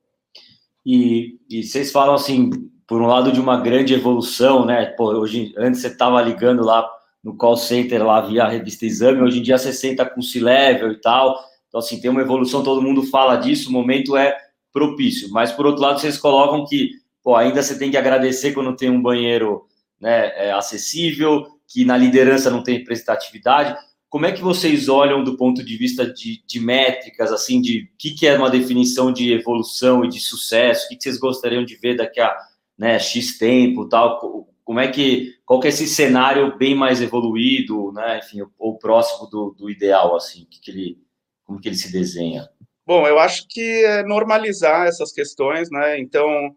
A: E vocês falam assim, por um lado, de uma grande evolução, né? Pô, antes você estava ligando lá no call center, lá via a revista Exame, hoje em dia você senta com C-Level e tal. Então, assim, tem uma evolução, todo mundo fala disso, o momento é propício. Mas, por outro lado, vocês colocam que, pô, ainda você tem que agradecer quando tem um banheiro, né, acessível, que na liderança não tem representatividade. Como é que vocês olham do ponto de vista de métricas, assim, de o que é uma definição de evolução e de sucesso? O que vocês gostariam de ver daqui a, né, X tempo, tal? Qual que é esse cenário bem mais evoluído, né? Enfim, ou próximo do ideal, assim? Como que ele se desenha?
C: Bom, eu acho que é normalizar essas questões, né? Então,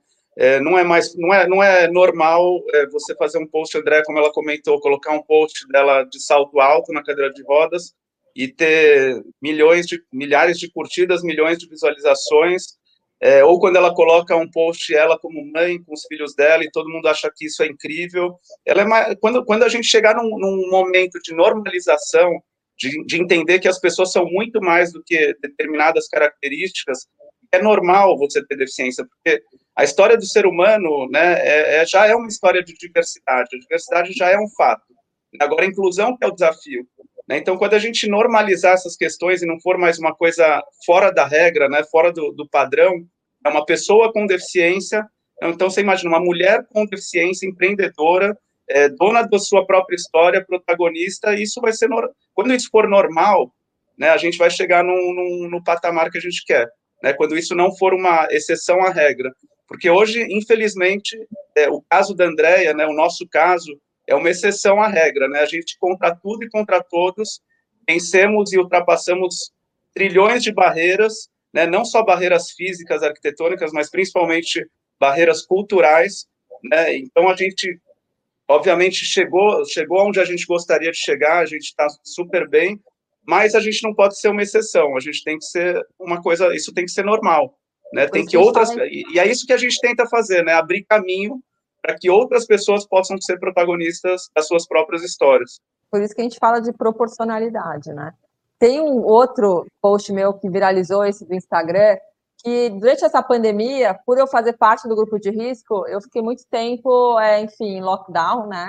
C: não é normal você fazer um post, André, como ela comentou, colocar um post dela de salto alto na cadeira de rodas e ter milhares de curtidas, milhões de visualizações, ou quando ela coloca um post ela como mãe com os filhos dela e todo mundo acha que isso é incrível. Quando a gente chegar num momento de normalização, de entender que as pessoas são muito mais do que determinadas características, é normal você ter deficiência, porque a história do ser humano, né, já é uma história de diversidade, a diversidade já é um fato. Agora, a inclusão que é o desafio. Né? Então, quando a gente normalizar essas questões e não for mais uma coisa fora da regra, né, fora do padrão, é uma pessoa com deficiência, então você imagina uma mulher com deficiência, empreendedora, dona da sua própria história, protagonista, e isso vai ser, quando isso for normal, né, a gente vai chegar no patamar que a gente quer, né, quando isso não for uma exceção à regra, porque hoje, infelizmente, o caso da Andréia, né, o nosso caso, é uma exceção à regra, né, a gente contra tudo e contra todos, vencemos e ultrapassamos trilhões de barreiras, né, não só barreiras físicas, arquitetônicas, mas principalmente barreiras culturais, né, então a gente obviamente chegou onde a gente gostaria de chegar, a gente está super bem, mas a gente não pode ser uma exceção, a gente tem que ser uma coisa, isso tem que ser normal, né? Tem que outras, e é isso que a gente tenta fazer, né? Abrir caminho para que outras pessoas possam ser protagonistas das suas próprias histórias.
B: Por isso que a gente fala de proporcionalidade, né? Tem um outro post meu que viralizou, esse do Instagram, que durante essa pandemia, por eu fazer parte do grupo de risco, eu fiquei muito tempo, enfim, em lockdown, né?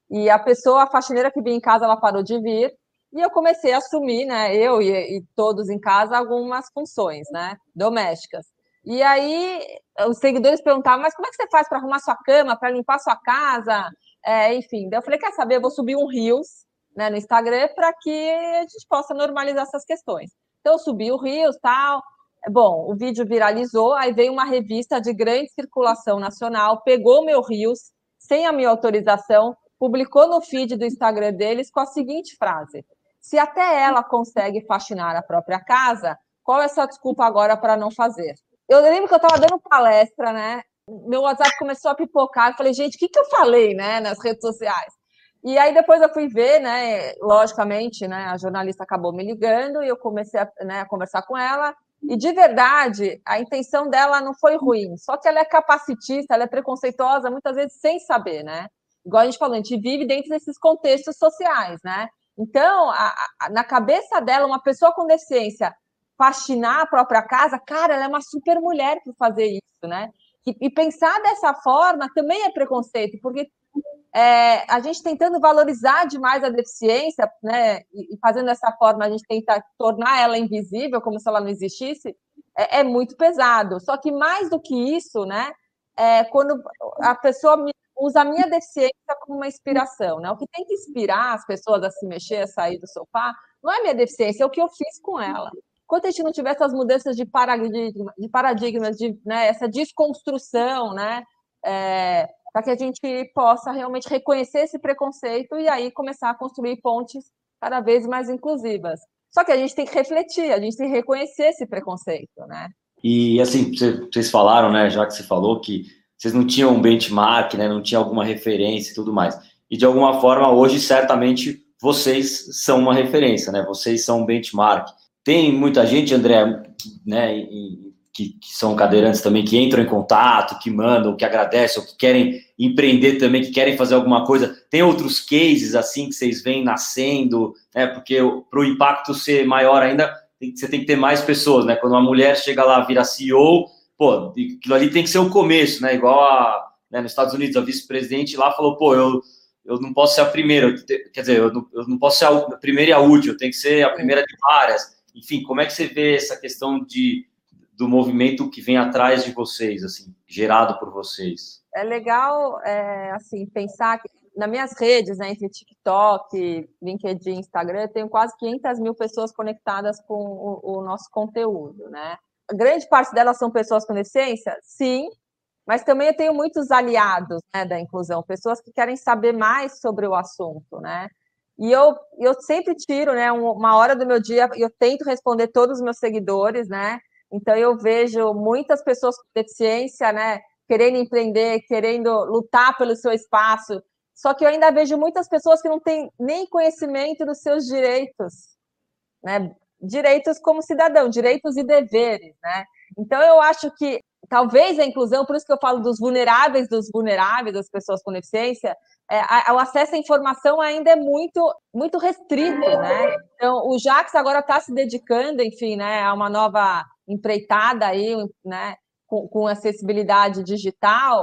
B: e a faxineira que vinha em casa, ela parou de vir, e eu comecei a assumir, né, eu e todos em casa, algumas funções, né, domésticas. E aí, os seguidores perguntavam, mas como é que você faz para arrumar sua cama, para limpar sua casa? Enfim, daí eu falei, quer saber, eu vou subir um Reels, né, no Instagram, para que a gente possa normalizar essas questões. Então, eu subi o Reels, tal. Bom, o vídeo viralizou, aí veio uma revista de grande circulação nacional, pegou meu Reels, sem a minha autorização, publicou no feed do Instagram deles com a seguinte frase: se até ela consegue faxinar a própria casa, qual é a sua desculpa agora para não fazer? Eu lembro que eu estava dando palestra, né? Meu WhatsApp começou a pipocar, eu falei, gente, o que eu falei, né, nas redes sociais? E aí depois eu fui ver, né, logicamente, né, a jornalista acabou me ligando e eu comecei a conversar com ela, e de verdade, a intenção dela não foi ruim, só que ela é capacitista, ela é preconceituosa, muitas vezes sem saber, né? Igual a gente falou, a gente vive dentro desses contextos sociais, né? Então, na cabeça dela, uma pessoa com deficiência faxinar a própria casa, cara, ela é uma super mulher por fazer isso, né? E pensar dessa forma também é preconceito, porque a gente tentando valorizar demais a deficiência, né, e fazendo dessa forma a gente tenta tornar ela invisível, como se ela não existisse, é muito pesado. Só que mais do que isso, né, quando a pessoa usa a minha deficiência como uma inspiração, né? O que tem que inspirar as pessoas a se mexer, a sair do sofá, não é a minha deficiência, é o que eu fiz com ela. Enquanto a gente não tiver essas mudanças de paradigmas, né, essa desconstrução, né, para que a gente possa realmente reconhecer esse preconceito e aí começar a construir pontes cada vez mais inclusivas. Só que a gente tem que refletir, a gente tem que reconhecer esse preconceito, né?
A: E, assim, vocês falaram, né, já que você falou que vocês não tinham um benchmark, né, não tinha alguma referência e tudo mais. E, de alguma forma, hoje, certamente, vocês são uma referência, né? Vocês são um benchmark. Tem muita gente, André, né, que são cadeirantes também, que entram em contato, que mandam, que agradecem, ou que querem empreender também, que querem fazer alguma coisa. Tem outros cases, assim, que vocês veem nascendo, né? Porque para o impacto ser maior ainda, você tem que ter mais pessoas, né? Quando uma mulher chega lá, vira CEO, pô, aquilo ali tem que ser o começo, né? Igual né, nos Estados Unidos, a vice-presidente lá falou, pô, eu não posso ser a primeira, quer dizer, eu não posso ser a primeira e a última, eu tenho que ser a primeira de várias. Enfim, como é que você vê essa questão do movimento que vem atrás de vocês, assim, gerado por vocês?
B: É legal, assim, pensar que nas minhas redes, né, entre TikTok, LinkedIn, Instagram, eu tenho quase 500 mil pessoas conectadas com o nosso conteúdo, né? A grande parte delas são pessoas com deficiência? Sim, mas também eu tenho muitos aliados, né, da inclusão, pessoas que querem saber mais sobre o assunto, né? E eu sempre tiro, né, uma hora do meu dia, eu tento responder todos os meus seguidores, né? Então eu vejo muitas pessoas com deficiência, né, querendo empreender, querendo lutar pelo seu espaço, só que eu ainda vejo muitas pessoas que não têm nem conhecimento dos seus direitos, né? Direitos como cidadão, direitos e deveres, né? Então eu acho que talvez a inclusão, por isso que eu falo dos vulneráveis, das pessoas com deficiência, o acesso à informação ainda é muito restrito, né? Então o Jax agora está se dedicando, enfim, né, a uma nova empreitada aí, né, com acessibilidade digital,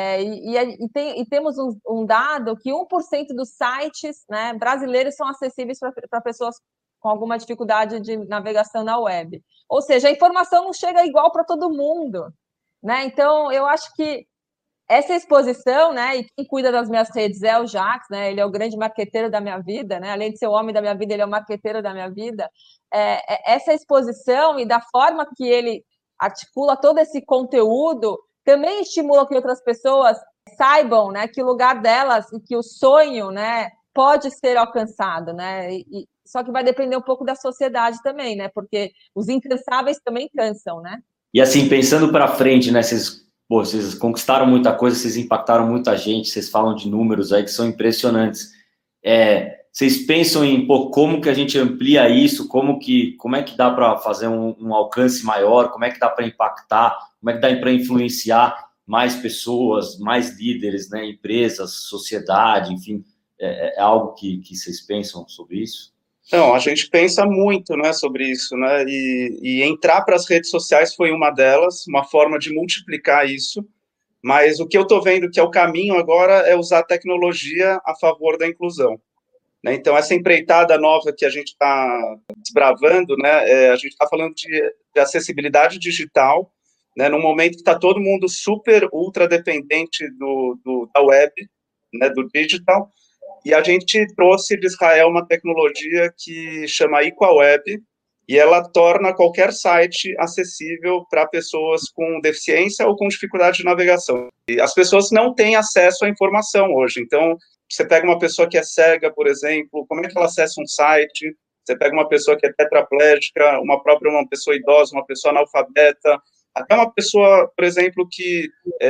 B: e temos um dado que 1% dos sites, né, brasileiros são acessíveis para pessoas com alguma dificuldade de navegação na web. Ou seja, a informação não chega igual para todo mundo, né? Então, eu acho que essa exposição, né, e quem cuida das minhas redes é o Jax, né, ele é o grande marqueteiro da minha vida, né, além de ser o homem da minha vida, ele é o marqueteiro da minha vida, essa exposição e da forma que ele articula todo esse conteúdo também estimula que outras pessoas saibam, né, que o lugar delas e que o sonho, né, pode ser alcançado, né, só que vai depender um pouco da sociedade também, né, porque os incansáveis também cansam, né.
A: E, assim, pensando para frente, né, vocês conquistaram muita coisa, vocês impactaram muita gente, vocês falam de números aí que são impressionantes. Vocês pensam em, como que a gente amplia isso, como é que dá para fazer um alcance maior, como é que dá para impactar, como é que dá para influenciar mais pessoas, mais líderes, né, empresas, sociedade, enfim, é algo que vocês pensam sobre isso?
C: Não, a gente pensa muito, né, sobre isso, né, e entrar para as redes sociais foi uma delas, uma forma de multiplicar isso, mas o que eu estou vendo que é o caminho agora é usar a tecnologia a favor da inclusão. Né? Então, essa empreitada nova que a gente está desbravando, né, a gente está falando de acessibilidade digital, né, num momento que está todo mundo super, ultra dependente da web, né, do digital, e a gente trouxe de Israel uma tecnologia que chama EquaWeb, e ela torna qualquer site acessível para pessoas com deficiência ou com dificuldade de navegação. E as pessoas não têm acesso à informação hoje, então você pega uma pessoa que é cega, por exemplo, como é que ela acessa um site? Você pega uma pessoa que é tetraplégica, uma pessoa idosa, uma pessoa analfabeta, até uma pessoa, por exemplo, que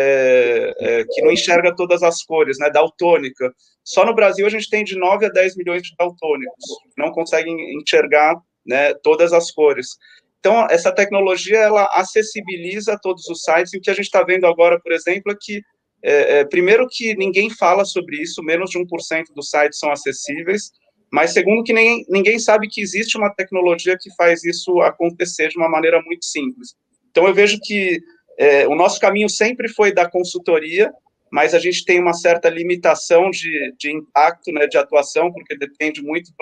C: não enxerga todas as cores, né, daltônica. Só no Brasil a gente tem de 9 a 10 milhões de daltônicos, que não conseguem enxergar, né, todas as cores. Então, essa tecnologia, ela acessibiliza todos os sites, e o que a gente está vendo agora, por exemplo, é que primeiro que ninguém fala sobre isso, menos de 1% dos sites são acessíveis, mas segundo que ninguém sabe que existe uma tecnologia que faz isso acontecer de uma maneira muito simples. Então eu vejo que o nosso caminho sempre foi da consultoria, mas a gente tem uma certa limitação de impacto, né, de atuação, porque depende muito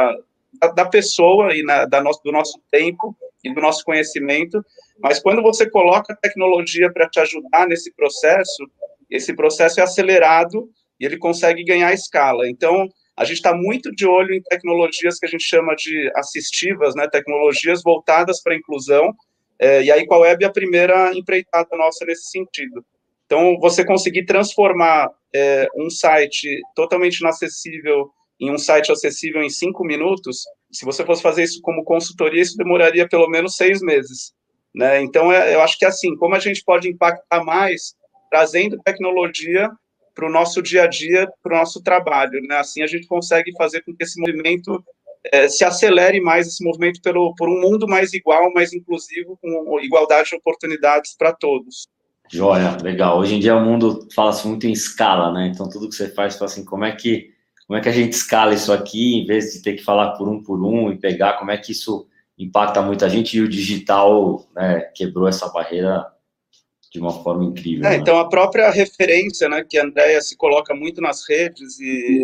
C: da pessoa e do nosso tempo e do nosso conhecimento, mas quando você coloca a tecnologia para te ajudar nesse processo, esse processo é acelerado e ele consegue ganhar escala. Então, a gente está muito de olho em tecnologias que a gente chama de assistivas, né, tecnologias voltadas para a inclusão, e a EquaWeb é a primeira empreitada nossa nesse sentido. Então, você conseguir transformar um site totalmente inacessível em um site acessível em 5 minutos, se você fosse fazer isso como consultoria, isso demoraria pelo menos 6 meses. Né? Então, eu acho que assim, como a gente pode impactar mais trazendo tecnologia para o nosso dia a dia, para o nosso trabalho. Né? Assim a gente consegue fazer com que esse movimento se acelere mais, esse movimento por um mundo mais igual, mais inclusivo, com igualdade de oportunidades para todos.
A: Joia, legal. Hoje em dia o mundo fala-se muito em escala, né? Então tudo que você faz, fala assim, como é que a gente escala isso aqui, em vez de ter que falar por um e pegar, como é que isso impacta muita gente, e o digital, né, quebrou essa barreira de uma forma incrível. Né?
C: Então, a própria referência, né, que a Andrea se coloca muito nas redes,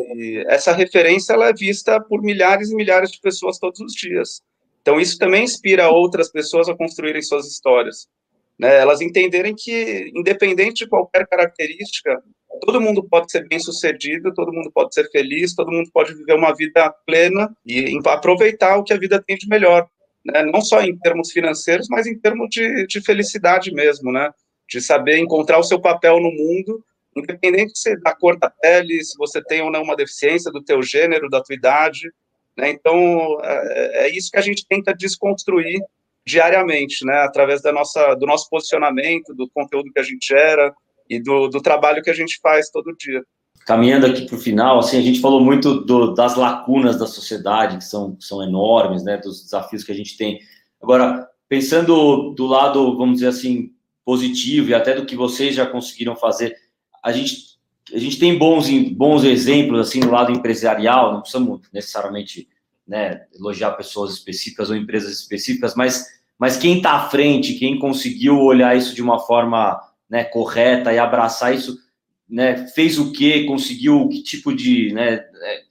C: e essa referência ela é vista por milhares e milhares de pessoas todos os dias. Então, isso também inspira outras pessoas a construírem suas histórias. Né? Elas entenderem que, independente de qualquer característica, todo mundo pode ser bem-sucedido, todo mundo pode ser feliz, todo mundo pode viver uma vida plena e aproveitar o que a vida tem de melhor. Né? Não só em termos financeiros, mas em termos de felicidade mesmo, né? De saber encontrar o seu papel no mundo, independente da cor da pele, se você tem ou não uma deficiência, do teu gênero, da tua idade, né? Então, é isso que a gente tenta desconstruir diariamente, né? Através do nosso posicionamento, do conteúdo que a gente gera e do trabalho que a gente faz todo dia.
A: Caminhando aqui para o final, assim, a gente falou muito das lacunas da sociedade, que são enormes, né? Dos desafios que a gente tem. Agora, pensando do lado, vamos dizer assim, positivo e até do que vocês já conseguiram fazer, a gente tem bons exemplos assim no lado empresarial, não precisamos necessariamente, né, elogiar pessoas específicas ou empresas específicas, mas quem está à frente, quem conseguiu olhar isso de uma forma, né, correta e abraçar isso, né, fez o quê, conseguiu que tipo de, né,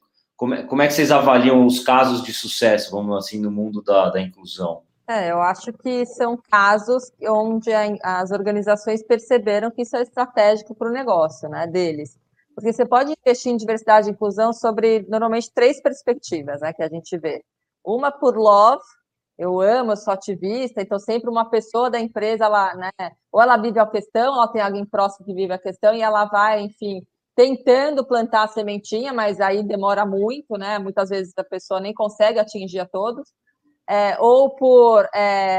A: como é que vocês avaliam os casos de sucesso, vamos assim, no mundo da inclusão?
B: Eu acho que são casos onde as organizações perceberam que isso é estratégico para o negócio, né, deles. Porque você pode investir em diversidade e inclusão sobre, normalmente, 3 perspectivas, né, que a gente vê. Uma por love, eu amo, eu sou ativista, então sempre uma pessoa da empresa, ela, né, ou ela vive a questão, ou tem alguém próximo que vive a questão, e ela vai, enfim, tentando plantar a sementinha, mas aí demora muito, né, muitas vezes a pessoa nem consegue atingir a todos. Ou por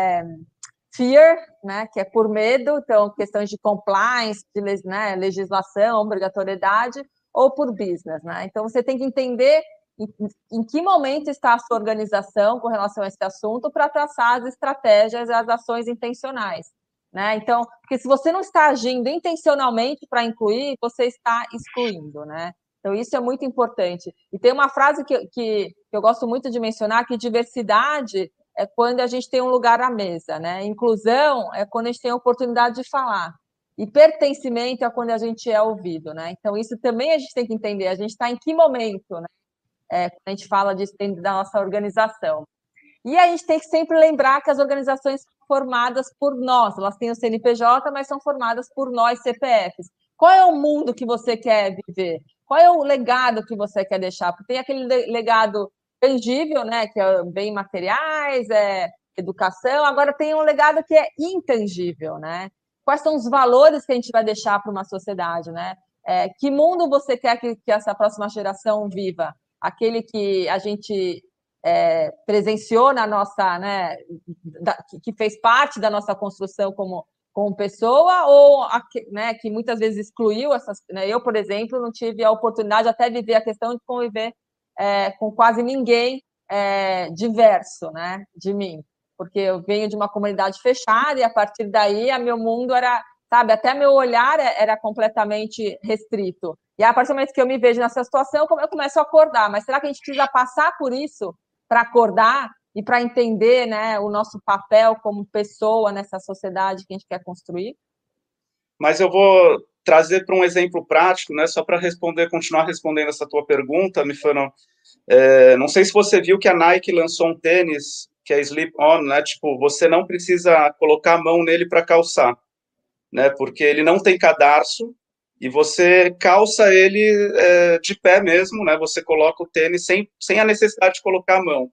B: fear, né, que é por medo, então questões de compliance, de legislação, obrigatoriedade, ou por business, né? Então você tem que entender em que momento está a sua organização com relação a esse assunto para traçar as estratégias e as ações intencionais, né? Então, porque se você não está agindo intencionalmente para incluir, você está excluindo, né? Então, isso é muito importante. E tem uma frase que eu gosto muito de mencionar, que diversidade é quando a gente tem um lugar à mesa, né? Inclusão é quando a gente tem a oportunidade de falar. E pertencimento é quando a gente é ouvido, né? Então, isso também a gente tem que entender. A gente está em que momento, né? Quando a gente fala disso dentro da nossa organização. E a gente tem que sempre lembrar que as organizações são formadas por nós. Elas têm o CNPJ, mas são formadas por nós, CPFs. Qual é o mundo que você quer viver? Qual é o legado que você quer deixar? Porque tem aquele legado tangível, né? Que é bem materiais, educação. Agora tem um legado que é intangível, né? Quais são os valores que a gente vai deixar para uma sociedade, né? Que mundo você quer que essa próxima geração viva? Aquele que a gente presenciou na nossa, né, que fez parte da nossa construção como pessoa, ou né, que muitas vezes excluiu essas. Né? Eu, por exemplo, não tive a oportunidade até de viver a questão de conviver com quase ninguém diverso, né, de mim, porque eu venho de uma comunidade fechada e a partir daí meu mundo era, sabe, até meu olhar era completamente restrito. E a partir do momento que eu me vejo nessa situação, eu começo a acordar. Mas será que a gente precisa passar por isso para acordar e para entender, né, o nosso papel como pessoa nessa sociedade que a gente quer construir?
C: Mas eu vou trazer para um exemplo prático, né, só para continuar respondendo essa tua pergunta, Mifano. Não sei se você viu que a Nike lançou um tênis que é Slip On, né, tipo, você não precisa colocar a mão nele para calçar, né, porque ele não tem cadarço, e você calça ele de pé mesmo, né? Você coloca o tênis sem a necessidade de colocar a mão.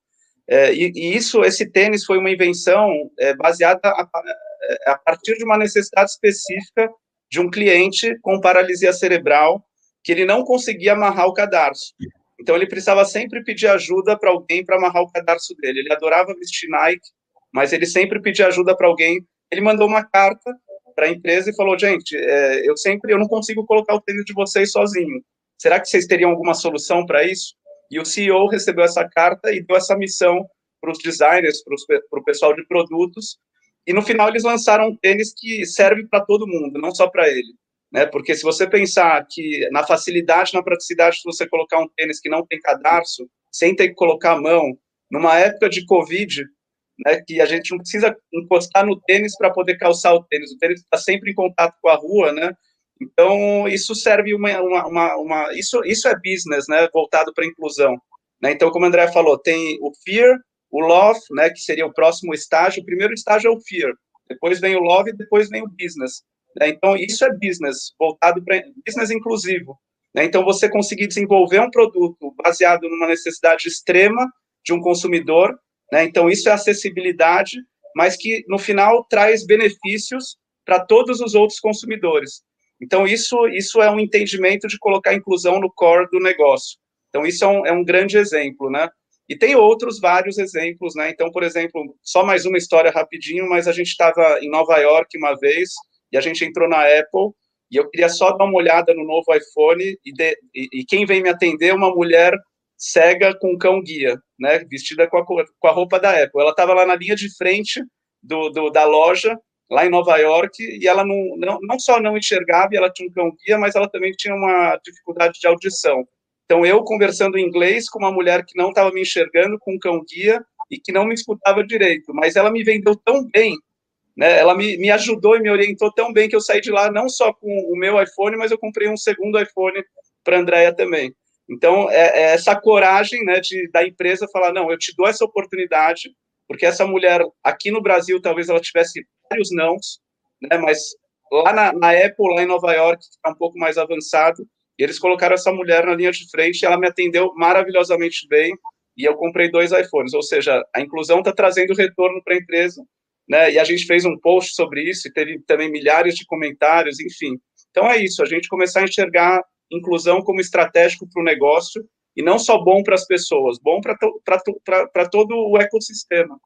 C: Esse tênis foi uma invenção baseada a partir de uma necessidade específica de um cliente com paralisia cerebral, que ele não conseguia amarrar o cadarço. Então, ele precisava sempre pedir ajuda para alguém para amarrar o cadarço dele. Ele adorava vestir Nike, mas ele sempre pedia ajuda para alguém. Ele mandou uma carta para a empresa e falou, gente, eu não consigo colocar o tênis de vocês sozinho. Será que vocês teriam alguma solução para isso? E o CEO recebeu essa carta e deu essa missão para os designers, para o pessoal de produtos, e no final eles lançaram um tênis que serve para todo mundo, não só para ele. Né? Porque se você pensar que na facilidade, na praticidade de você colocar um tênis que não tem cadarço, sem ter que colocar a mão, numa época de Covid, né, que a gente não precisa encostar no tênis para poder calçar o tênis está sempre em contato com a rua, né? Então, isso serve isso é business, né, voltado para a inclusão. Né? Então, como o André falou, tem o fear, o love, né, que seria o próximo estágio. O primeiro estágio é o fear, depois vem o love e depois vem o business. Né? Então, isso é business, voltado para business inclusivo. Né? Então, você conseguir desenvolver um produto baseado numa necessidade extrema de um consumidor, né? Então, isso é acessibilidade, mas que, no final, traz benefícios para todos os outros consumidores. Então, isso é um entendimento de colocar a inclusão no core do negócio. Então, isso é um grande exemplo, né? E tem outros vários exemplos, né? Então, por exemplo, só mais uma história rapidinho, mas a gente estava em Nova York uma vez, e a gente entrou na Apple, e eu queria só dar uma olhada no novo iPhone, e quem vem me atender é uma mulher cega com cão-guia, né, vestida com a roupa da Apple. Ela estava lá na linha de frente da loja, lá em Nova York, e ela não só não enxergava, e ela tinha um cão-guia, mas ela também tinha uma dificuldade de audição. Então, eu conversando em inglês com uma mulher que não estava me enxergando, com um cão-guia, e que não me escutava direito, mas ela me vendeu tão bem, né, ela me ajudou e me orientou tão bem que eu saí de lá não só com o meu iPhone, mas eu comprei um segundo iPhone para a Andrea também. Então, essa coragem, né, da empresa falar, não, eu te dou essa oportunidade, porque essa mulher, aqui no Brasil, talvez ela tivesse vários nãos, né, mas lá na Apple, lá em Nova York, que está um pouco mais avançado, eles colocaram essa mulher na linha de frente, e ela me atendeu maravilhosamente bem, e eu comprei 2 iPhones, ou seja, a inclusão está trazendo retorno para a empresa, né, e a gente fez um post sobre isso, e teve também milhares de comentários, enfim. Então, é isso, a gente começar a enxergar inclusão como estratégico para o negócio, e não só bom para as pessoas, bom para todo o ecossistema.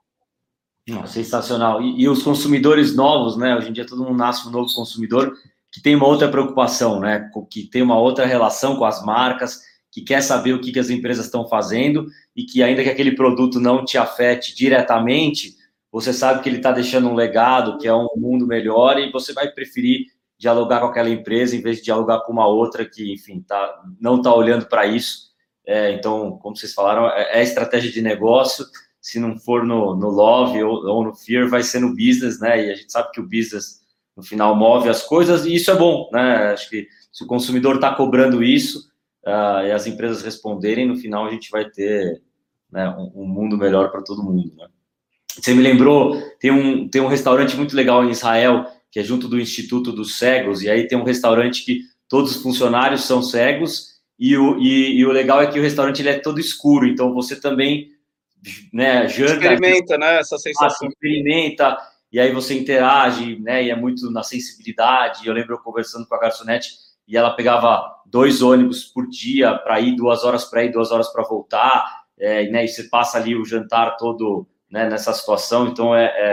A: Sensacional. E os consumidores novos, né? Hoje em dia todo mundo nasce um novo consumidor que tem uma outra preocupação, né? Que tem uma outra relação com as marcas, que quer saber o que as empresas estão fazendo e que ainda que aquele produto não te afete diretamente, você sabe que ele está deixando um legado, que é um mundo melhor, e você vai preferir dialogar com aquela empresa em vez de dialogar com uma outra que, enfim, não está olhando para isso. Então, como vocês falaram, é estratégia de negócio. Se não for no love ou no fear, vai ser no business, né? E a gente sabe que o business no final move as coisas, e isso é bom, né? Acho que se o consumidor está cobrando isso, e as empresas responderem, no final a gente vai ter, né, um mundo melhor para todo mundo, né? Você me lembrou, tem um restaurante muito legal em Israel, que é junto do Instituto dos Cegos, e aí tem um restaurante que todos os funcionários são cegos, e o legal é que o restaurante ele é todo escuro, então você também, né, janta...
C: Experimenta, né, essa sensação.
A: Experimenta, e aí você interage, né, e é muito na sensibilidade. Eu lembro eu conversando com a garçonete, e ela pegava 2 ônibus por dia para ir, 2 horas para ir, 2 horas para voltar, né, e você passa ali o jantar todo, né, nessa situação. Então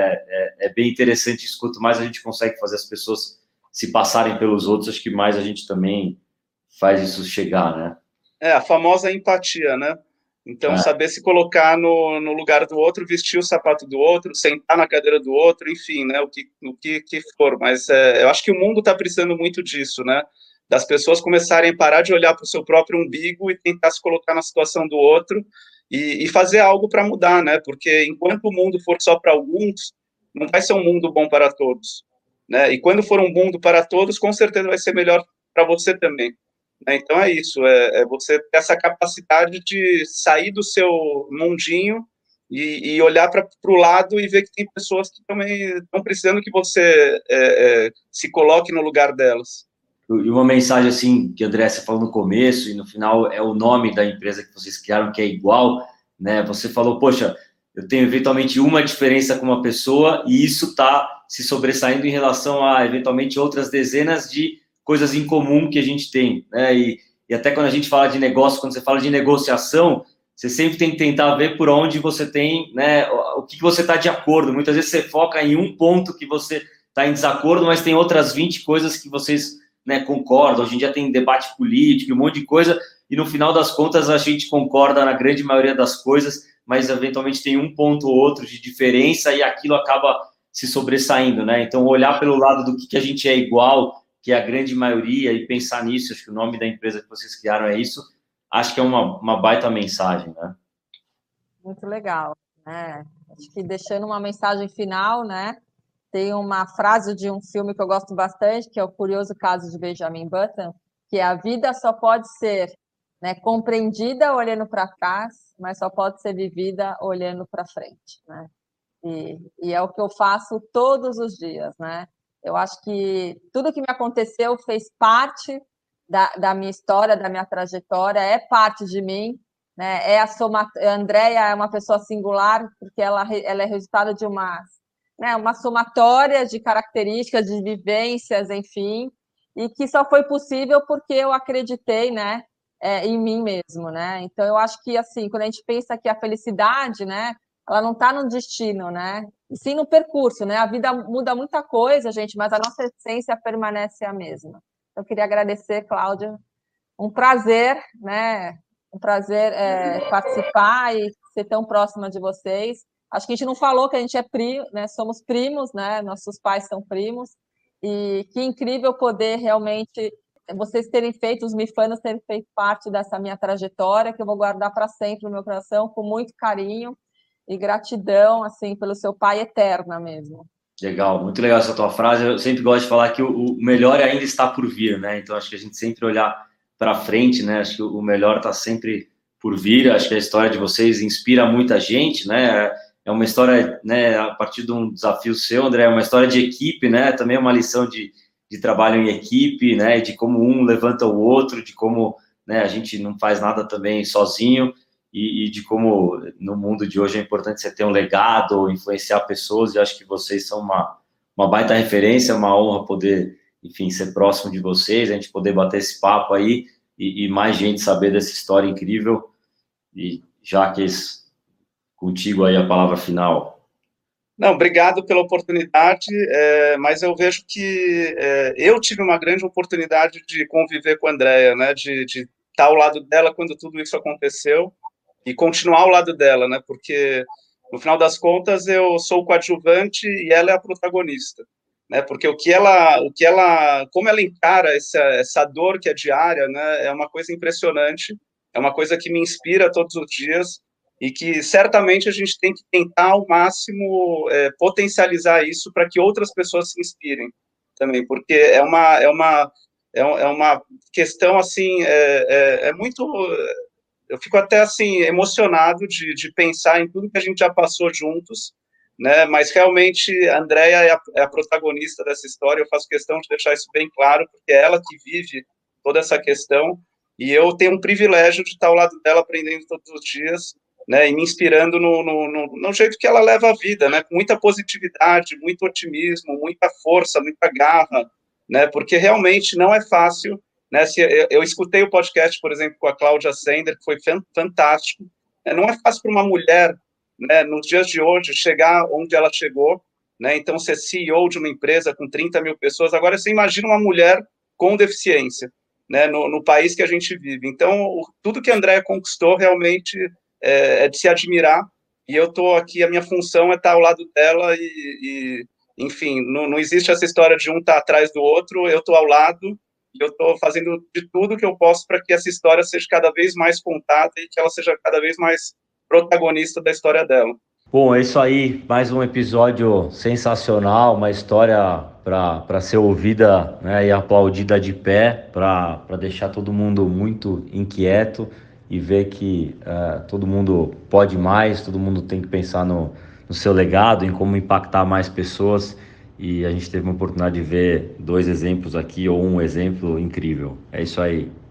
A: é bem interessante isso. Quanto mais a gente consegue fazer as pessoas se passarem pelos outros, acho que mais a gente também faz isso chegar, né?
C: A famosa empatia, né? Então, saber se colocar no lugar do outro, vestir o sapato do outro, sentar na cadeira do outro, enfim, né? O que for. Mas eu acho que o mundo está precisando muito disso, né? Das pessoas começarem a parar de olhar para o seu próprio umbigo e tentar se colocar na situação do outro e fazer algo para mudar, né? Porque enquanto o mundo for só para alguns, não vai ser um mundo bom para todos, né? E quando for um mundo para todos, com certeza vai ser melhor para você também. Então é isso, você ter essa capacidade de sair do seu mundinho e olhar para o lado e ver que tem pessoas que também estão precisando que você se coloque no lugar delas.
A: E uma mensagem assim, que a André, você falou no começo, e no final é o nome da empresa que vocês criaram, que é igual, né? Você falou, poxa, eu tenho eventualmente uma diferença com uma pessoa, e isso está se sobressaindo em relação a, eventualmente, outras dezenas de coisas em comum que a gente tem, né? E até quando a gente fala de negócio, quando você fala de negociação, você sempre tem que tentar ver por onde você tem, né, o que você está de acordo. Muitas vezes você foca em um ponto que você está em desacordo, mas tem outras 20 coisas que vocês, né, concordam. Hoje em dia tem debate político, um monte de coisa, e no final das contas a gente concorda na grande maioria das coisas, mas eventualmente tem um ponto ou outro de diferença e aquilo acaba se sobressaindo, né? Então, olhar pelo lado do que a gente é igual, que é a grande maioria, e pensar nisso, acho que o nome da empresa que vocês criaram é isso, acho que é uma baita mensagem, né?
B: Muito legal, né? Acho que deixando uma mensagem final, né? Tem uma frase de um filme que eu gosto bastante, que é O Curioso Caso de Benjamin Button, que é: a vida só pode ser, né, compreendida olhando para trás, mas só pode ser vivida olhando para frente, né? E é o que eu faço todos os dias, né? Eu acho que tudo que me aconteceu fez parte da minha história, da minha trajetória, é parte de mim, né? A Andréia é uma pessoa singular, porque ela é resultado de uma somatória de características, de vivências, enfim, e que só foi possível porque eu acreditei, né, em mim mesmo, né? Então, eu acho que, assim, quando a gente pensa que a felicidade, né, ela não está no destino, né? E sim no percurso, né? A vida muda muita coisa, gente, mas a nossa essência permanece a mesma. Eu queria agradecer, Cláudia. Um prazer, né? Um prazer participar e ser tão próxima de vocês. Acho que a gente não falou que a gente é primo, né? Somos primos, né? Nossos pais são primos. E que incrível poder realmente vocês terem feito, os mifanos terem feito parte dessa minha trajetória, que eu vou guardar para sempre no meu coração, com muito carinho e gratidão, assim, pelo seu pai eterna mesmo.
A: Legal, muito legal essa tua frase. Eu sempre gosto de falar que o melhor ainda está por vir, né? Então, acho que a gente sempre olhar para frente, né? Acho que o melhor está sempre por vir. Acho que a história de vocês inspira muita gente, né? É uma história, né, a partir de um desafio seu, André, é uma história de equipe, né? Também é uma lição de trabalho em equipe, né? De como um levanta o outro, de como, né, a gente não faz nada também sozinho. E de como no mundo de hoje é importante você ter um legado, influenciar pessoas, e acho que vocês são uma baita referência, uma honra poder, enfim, ser próximo de vocês, a gente poder bater esse papo aí, e mais gente saber dessa história incrível. E Jaques, contigo aí a palavra final.
C: Não, obrigado pela oportunidade, mas eu vejo que eu tive uma grande oportunidade de conviver com a Andréia, né, de estar ao lado dela quando tudo isso aconteceu, e continuar ao lado dela, né? Porque no final das contas eu sou o coadjuvante e ela é a protagonista, né? Porque como ela encara essa dor que é diária, né? É uma coisa impressionante, é uma coisa que me inspira todos os dias e que certamente a gente tem que tentar ao máximo potencializar isso para que outras pessoas se inspirem, também, porque é uma questão, assim, é muito... Eu fico até, assim, emocionado de pensar em tudo que a gente já passou juntos, né, mas realmente a Andrea é a protagonista dessa história, eu faço questão de deixar isso bem claro, porque é ela que vive toda essa questão, e eu tenho um privilégio de estar ao lado dela, aprendendo todos os dias, né, e me inspirando no jeito que ela leva a vida, né, com muita positividade, muito otimismo, muita força, muita garra, né, porque realmente não é fácil, né, eu escutei o podcast, por exemplo, com a Cláudia Sender, que foi fantástico, né, não é fácil para uma mulher, né, nos dias de hoje, chegar onde ela chegou, né, então ser CEO de uma empresa com 30 mil pessoas, agora você imagina uma mulher com deficiência, né, no país que a gente vive. Então, tudo que a Andrea conquistou realmente é de se admirar, e eu estou aqui, a minha função é estar ao lado dela enfim, não existe essa história de um estar atrás do outro, eu estou ao lado, e eu estou fazendo de tudo que eu posso para que essa história seja cada vez mais contada e que ela seja cada vez mais protagonista da história dela.
A: Bom, é isso aí, mais um episódio sensacional, uma história para ser ouvida, né, e aplaudida de pé, para deixar todo mundo muito inquieto e ver que todo mundo pode mais, todo mundo tem que pensar no seu legado, em como impactar mais pessoas, e a gente teve uma oportunidade de ver 2 exemplos aqui, ou um exemplo incrível. É isso aí.